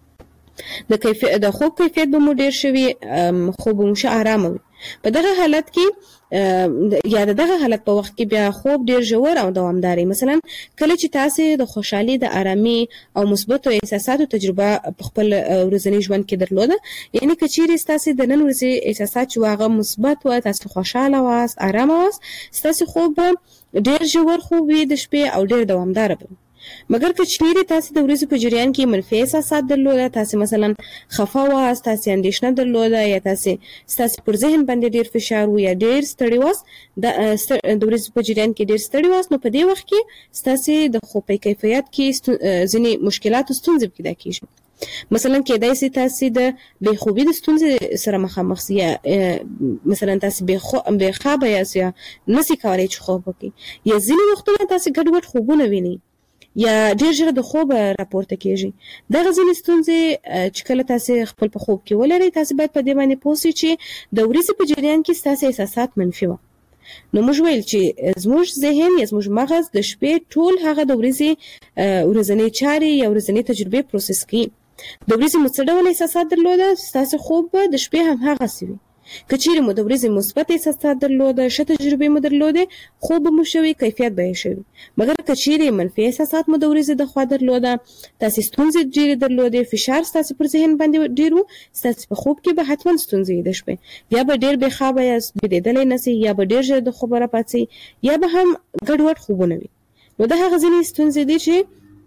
د خوب کیفیت به مو ډیر شوي، خوب مو ښه آرامه وي. په دغه حالت کې یا دغه حالت په وخت کې بیا خوب ډیر ژور او دوامداري. مثلا کله چې تاسو د خوشحالي، د آرامي او مثبت احساساتو تجربه په خپل ورځني ژوند کې درلوده، یعنی کچيري تاسو د نن ورځې احساسات چې واغه مثبت و، تاسو خوشاله واست، آرامه واست، تاسو خوب ډیر ژور خوب وي د شپې او ډیر دوامدار به. مګر که چیرې تاسو د ورځې په جریان کې منفي احساسات درلوده، تاسو مثلا خفه واست، تاسو اندېښنه درلوده یا تاسو پر ذهن باندې ډیر فشار و یا ډیر ستړي واست، د ورځې په جریان کې ډیر ستړي واست، نو په دې وخت کې تاسو د خوب په کیفیت کې ځینې مشکلات او ستونزې پیدا کیږي. مثلا کېدای شي تاسو د بېخوبي د ستونزې سره مخامخ یا مثلا تاسو بېخوابه یاست یا نشئ کولی چې خوب وکړئ، یا ځینې وختونه تاسو ګډوډ خوبونه وینئ یا ډیر ژر د خوب راپورته کیږي. دغه ځینې ستونزې چې کله تاسو خپل په خوب کې ولرئ، تاسو باید په دې باندې پوه شئ چې د ورځې په جریان کې ستاسو احساسات منفي وو. نو موږ ویل چې زموږ ذهن یا زموږ مغز د شپې ټول هغه د ورځنۍ چارې یا ورځنۍ تجربې پروسس کوي. د ورځې مو څه ډول احساسات درلوده، ستاسو خوب به د شپې هم هغسې وي. که چیرې مو د ورځې مثبت احساسات درلوده، ښه تجربې مو درلودې، خوب مو شوی، کیفیت به یې شوی. مګر که چیرې منفي احساسات مو د ورځې د خوا درلوده، تاسو ستونزې ډېرې درلودې، فشار ستاسو پر ذهن باندې ډېر و، ستاسو په خوب کې به حتما ستونزې د شپې، یا به ډېر بېخوابه یاست، بېدېدلی نشئ، یا به ډېر ژر د خوبه راپاڅئ، یا به هم ګډوډ خوبونه وي. نو دا هغه ځینې ستونزې دي چې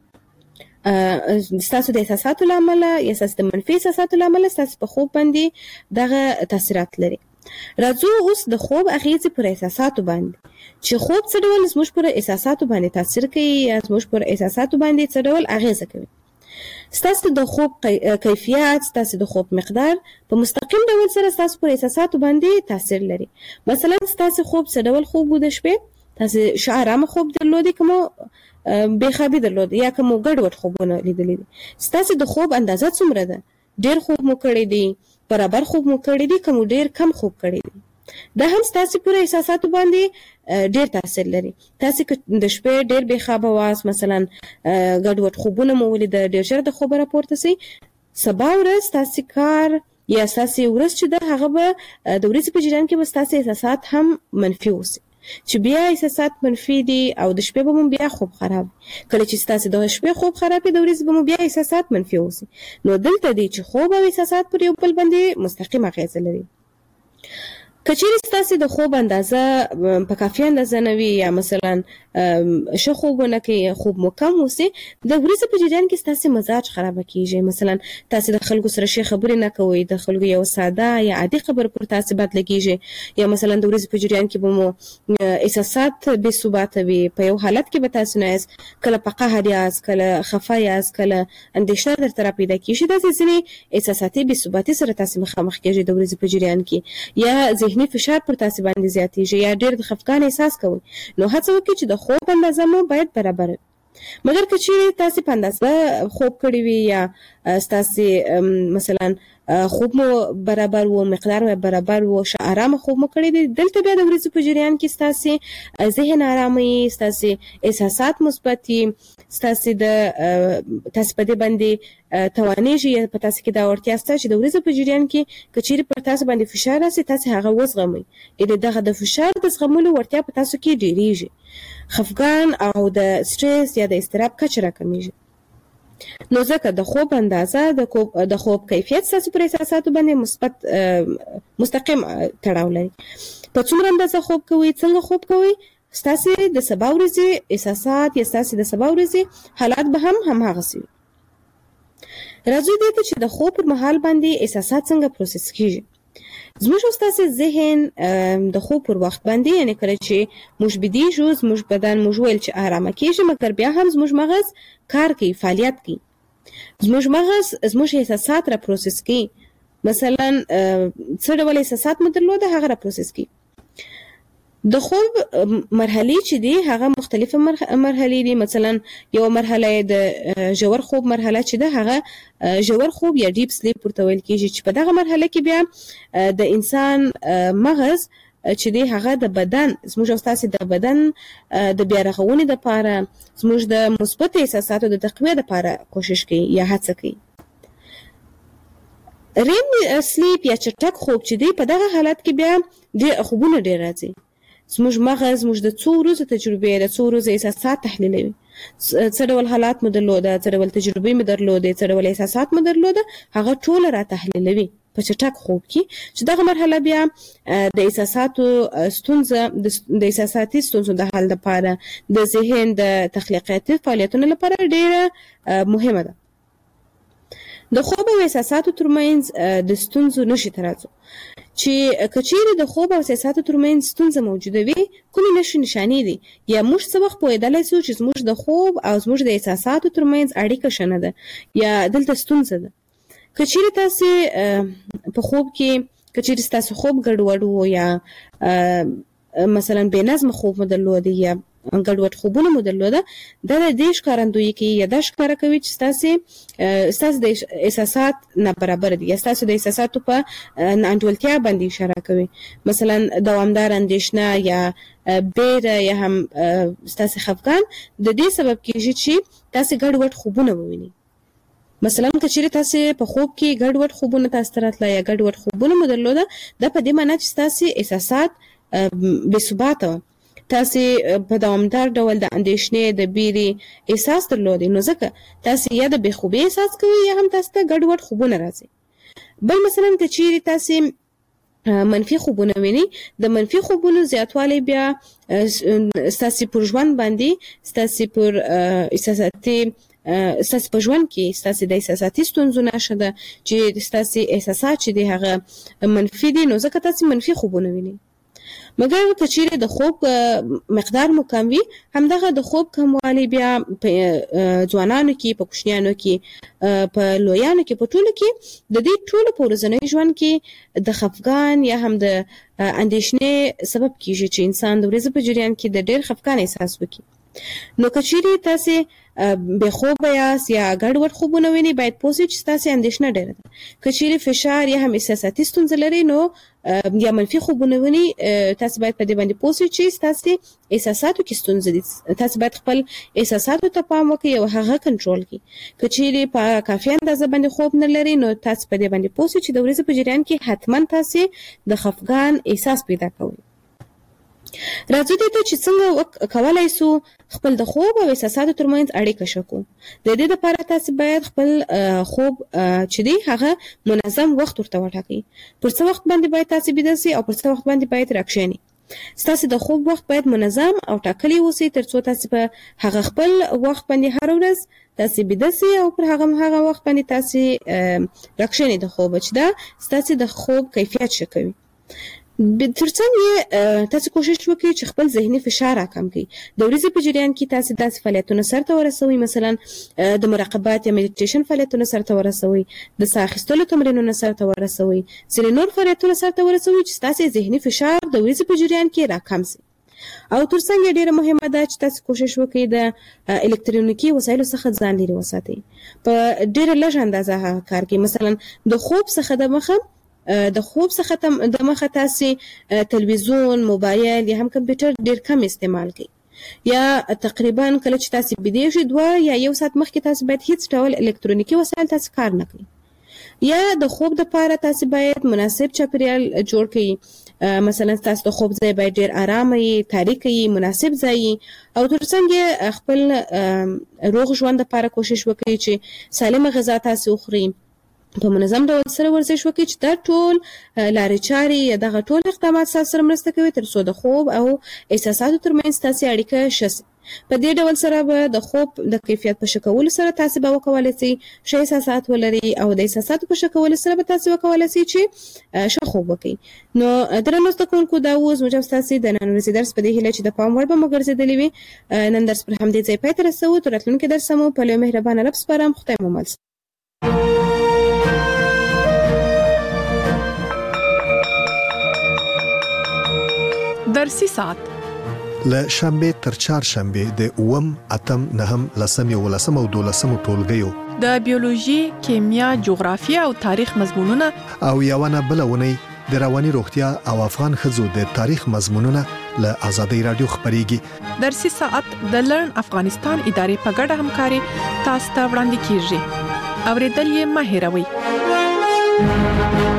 ستاسو د احساساتو له امله یا ستاسو د منفي احساساتو له امله ستاسو په خوب باندې دغه تاثیرات لري. راځو اوس د خوب اغیزې پر احساساتو باندې، چې خوب څه ډول زموږ پر احساساتو باندې تاثیر کوي یا زموږ پر احساساتو باندې څه ډول اغیزه کوي. ستاسو د خوب کیفیت، ستاسو د خوب مقدار په مستقیم ډول سره ستاسو پر احساساتو باندې تاثیر لري. مثلا ستاسو خوب څه ډول خوب و د شپې، تاسو ښه آرامه خوب درلودی که مو بېخوابي درلوده یا که مو ګډوډ خوبونه لیدلی دي، ستاسو د خوب اندازه څومره ده، ډېر خوب مو کړی دی، برابر خوب مو کړی دی، که مو ډېر کم خوب کړی دی. دا هم ستاسو پر احساساتو باندې ډېر تاثیر لري. تاسو که د شپې ډېر بېخوابه واست، مثلا ګډوډ خوبونه مو ولیده، ډېر ژر د خوبه راپورته سئ، سبا ورځ ستاسو کار یا ستاسو ورځ چې ده هغه به د ورځې په جریان کې به ستاسو احساسات هم منفي اوسي، چې بیا احساسات منفي دي او د شپې به مو بیا خوب خراب. کله چې ستاسو د شپې خوب خراب وي، د ورځې به مو بیا احساسات منفي اوسي. نو دلته دی چې خوب او احساسات پر یو بل باندې مستقیم اغیزه لري. کچېرې ستاسو د خوب اندازه په کافي اندازه نه وي یا مثلا ښه خوبونه کوي، خوب مو کم وسي، د ورځې په جریان کې ستاسو مزاج خراب کیږي. مثلا تاسو د خلکو سره شي خبرې نه کوئ، د خلکو یو ساده یا عادي خبر پر تاسو بد لګیږي، یا مثلا د ورځې په جریان کې به مو احساسات بې ثباته وي، په یو حالت کې به تاسو نه یاست، کله په قهر یاست، کله خفه یاست، کله اندېښنه درته پیدا کیږي. دا ځینې احساساتي بې ثباتي سره تاسو مخامخ کیږي د ورځې په جریان کې، یا ذهني فشار پر تاسو باندې زیاتېږي، یا ډېر د خفګان احساس کوئ. نو هڅه وکړئ چې د خوب اندازه مو باید برابر وي. مګر که چیرې تاسو په اندازه خوب کړی وي یا تاسو مثلا خوب مو برابر وو، مقدار مو برابر وو، آرام خوب مو کړی دی، دلته بیا د ورځې په جریان کې تاسو ذهن آرامي، تاسو احساسات مثبتي، تاسو په دې باندې توانېږي یا په تاسو کې دا وړتیا شته چې د ورځې په جریان کې که چیرې پر تاسو باندې فشار راسي تاسو هغه وزغمئ. دغه د فشار د زغملو وړتیا په تاسو کې ډېرېږي، خفګان او د سټرس یا د اضطراب کچه راکمیږي. نو ځکه د خوب اندازه د خوب کیفیت تاسو پر احساساتو باندې مثبت مستقیم تړاو لري. په څومره اندازه خوب کوئ، څنګه خوب کوئ، ستاسو د سبا ورځې احساسات یا ستاسو د سبا ورځې حالات به هم هغسې وي. راځو دې ته چې د خوب پر مهال باندې احساسات څنګه پروسس کیږي. زموږ او ستاسو ذهن د خوب پر وخت باندې، یعنی کله چې موږ بیدېږو، زموږ بدن موږ ویل چې آرامه کیږي، مګر بیا هم زموږ مغز کار کوي، فعالیت کوي. زموږ مغز زموږ احساسات را پروسس کوي. مثلا څه ډول احساسات مو درلوده هغه را پروسس کوي. د خوب مرحلې چې دي هغه مختلفه مرحلې دي. مثلا یو مرحله د ژور خوب مرحله چې ده هغه ژور خوب یا ډیپ سلیپ ورته ویل کیږي، چې په دغه مرحله کې بیا د انسان مغز چې دی هغه د بدن، زموږ او ستاسو د بدن د بیا رغونې دپاره، زموږ د مثبت احساساتو د تقویه دپاره کوشش کوي یا هڅه کوي. ریم سلیپ یا چټک خوب چې دی په دغه حالت کې بیا خوبونه ډېر راځي. زموږ مغز زموږ د څو ورځو تجربې، د څو ورځو احساسات تحلیلوي. څه ډول حالات مو درلوده، څه ډول تجربې مو درلودې، څه ډول احساسات مو درلوده، هغه ټوله را تحلیلوي په چټک خوب کې. چې دغه مرحله بیا د احساساتو ستونزه، د احساساتي ستونزو د حل لپاره، د ذهن د تخلیقاتي فعالیتونو لپاره ډېره مهمه ده. د خوب او احساساتو ترمنځ د ستونزو نښې ته راځو. چې که چیرې د خوب او احساساتو ترمنځ ستونزه موجوده وي، کومې نښې نښانې دي، یا موږ څه وخت پوهېدلی سو چې زموږ د خوب او زموږ د احساساتو ترمنځ اړیکه ښه نه ده یا دلته ستونزه ده. که چیرې تاسې په خوب کې، که چیرې ستاسو خوب ګډوډ و یا مثلا بې نظمه خوب مو درلوده یا ګډوډ خوبونه مو درلوده، دا د دې ښکارندویي کوي یا دا ښکاره کوي چې ستاسو د احساسات نابرابر دي یا ستاسو د احساساتو په ناانډولتیا باندې اشاره کوي. مثلا دوامدار اندېښنه یا بیره یا هم ستاسو خفګان د دې سبب کیږي چې تاسو ګډوډ خوبونه ووینئ. مثلا که چیرې تاسو په خوب کې ګډوډ خوبونه تاسو ته راتله یا ګډوډ خوبونه مو درلوده، دا په دې معنی چې ستاسو احساسات بې ثباته وه، تاسو په دوامدار ډول د اندېښنې، د بیرې احساس درلودی، نو ځکه تاسو یا د بې خوبۍ احساس کوئ یا هم تاسو ته ګډوډ خوبونه راځي. بل مثلا که چیرې تاسو منفي خوبونه ویني، د منفي خوبونو زیاتوالی بیا ستاسو پر ژوند باندې، ستاسو پر احساساتي، ستاسو په ژوند کې ستاسو د احساساتي ستونزو نښه ده چې ستاسو احساسات چې دي هغه منفي دي، نو ځکه تاسو منفي خوبونه ویني. مګر که چیرې د خوب مقدار مو کم وي، همدغه د خوب کموالی بیا په ځوانانو کې، په کوچنیانو کې، په لویانو کې، په ټولو کې د دې ټولو په ورځني ژوند کې د خفګان یا هم د اندېښنې سبب کیږي چې انسان د ورځې په جریان کې د ډېر خفګان احساس وکړي. نو که چیرې تاسو بې خوبه یاست یا ګډوډ خوبونه وینئ، باید پوه شئ چې ستاسو اندېښنه ډېره ده. که چیرې فشار یا هم احساساتي ستونزه لرئ، نو یا منفي خوبونه وینئ، تاسو باید په دې باندې پوه شئ چې ستاسو احساساتو کې ستونزه دي. تاسو باید خپل احساساتو ته پام وکړئ او هغه کنټرول کړئ. که چیرې په کافي اندازه باندې خوب نه لرئ، نو تاسو په دې باندې پوه شئ چې د ورځې په جریان کې حتما تاسو د خفګان احساس پیدا کوئ. راځو دې ته چې څنګه کولای شو خپل د خوب او احساساتو ترمنځ اړیکه شکو. د دې لپاره تاسو باید خپل خوب چې دی هغه منظم وخت ورته وټاکئ. پر څه وخت باندې باید تاسو بيده سئ او پر څه وخت باندې باید راکښینئ. ستاسو د خوب وخت باید منظم او ټاکلی اوسي ترڅو تاسو په هغه خپل وخت باندې هر ورځ تاسو بيده سئ او پر هغه وخت باندې تاسو راکښینئ د خوب چې دا ستاسو د خوب کیفیت ښه کوي. ترڅنګ تاسو کوشش وکړئ چې خپل ذهني فشار راکم کړئ. د ورځې په جریان کې تاسو داسې فعالیتونه سرته ورسوئ، مثلا د مراقبات یا میډیټیشن فعالیتونه سرته ورسوئ، د ساه اخیستلو تمرینونه سرته ورسوئ، ځینې نور فعالیتونه سرته ورسوئ چې تاسو ذهني فشار د ورځې په جریان کې راکم شي. او ترڅنګ ډیره مهمه ده چې تاسو کوشش وکړئ د الکترونیکي وسایلو څخه ځان لرې وساتئ. په ډیره لږ اندازه کار کوي. مثلا د خوب څخه د مخه تاسو تلویزیون، موبایل یا هم کمپیوټر ډیر کم استعمال کړئ. یا تقریبا کله چې تاسو بيده شئ 2 یا 1 ساعت مخکې تاسو باید هیڅ ډول الکترونیکي وسایل تاسو کار نه کړئ. یا د خوب د لپاره تاسو باید مناسب چاپیریال جوړ کړئ. مثلا تاسو د خوب ځای باید ډیر آرام وي، تاریک وي، مناسب ځای او ترڅنګ خپل روغ ژوند لپاره کوشش وکړئ چې سالمه غذا تاسو خورئ، په منظم ډول سره ورزش وکړئ چې دا ټول لارې چارې یا دغه ټول اقدامات تاسو سره مرسته کوي ترڅو د خوب او احساساتو ترمنځ تاسو اړیکه شي. په دې ډول سره به د خوب د کیفیت په ښه کولو سره تاسو به وکولای شئ ښه احساسات ولرئ او د احساساتو په ښه کولو سره به تاسو وکولای شئ چې ښه خوب وکړئ. نو درنو زده کوونکو دا اوس موږ تاسو د نن ورځې درس په دې هیله چې د پام وړ به مو ګرځېدلی وي. نن درس پر همدې ځای پای ته رسوو. تر راتلونکي درس مو په لوی مهربانه رب سپارم. خدای مو مل. درسي ساعت له شنبه تر چهارشنبه د 8، 8، 9، 10 او 12 ټولګیو د بیولوژي، کیمیا، جغرافیه او تاریخ مضمونونه او یوونه بلونه د رواني روغتیا او افغان ښځو د تاریخ مضمونونه له آزادۍ رادیو خبريږي. درسي ساعت د لرن افغانستان ادارې په ګډه همکاري تاسو ته وړاندې کیږي. اوریدل یې مه هېروئ.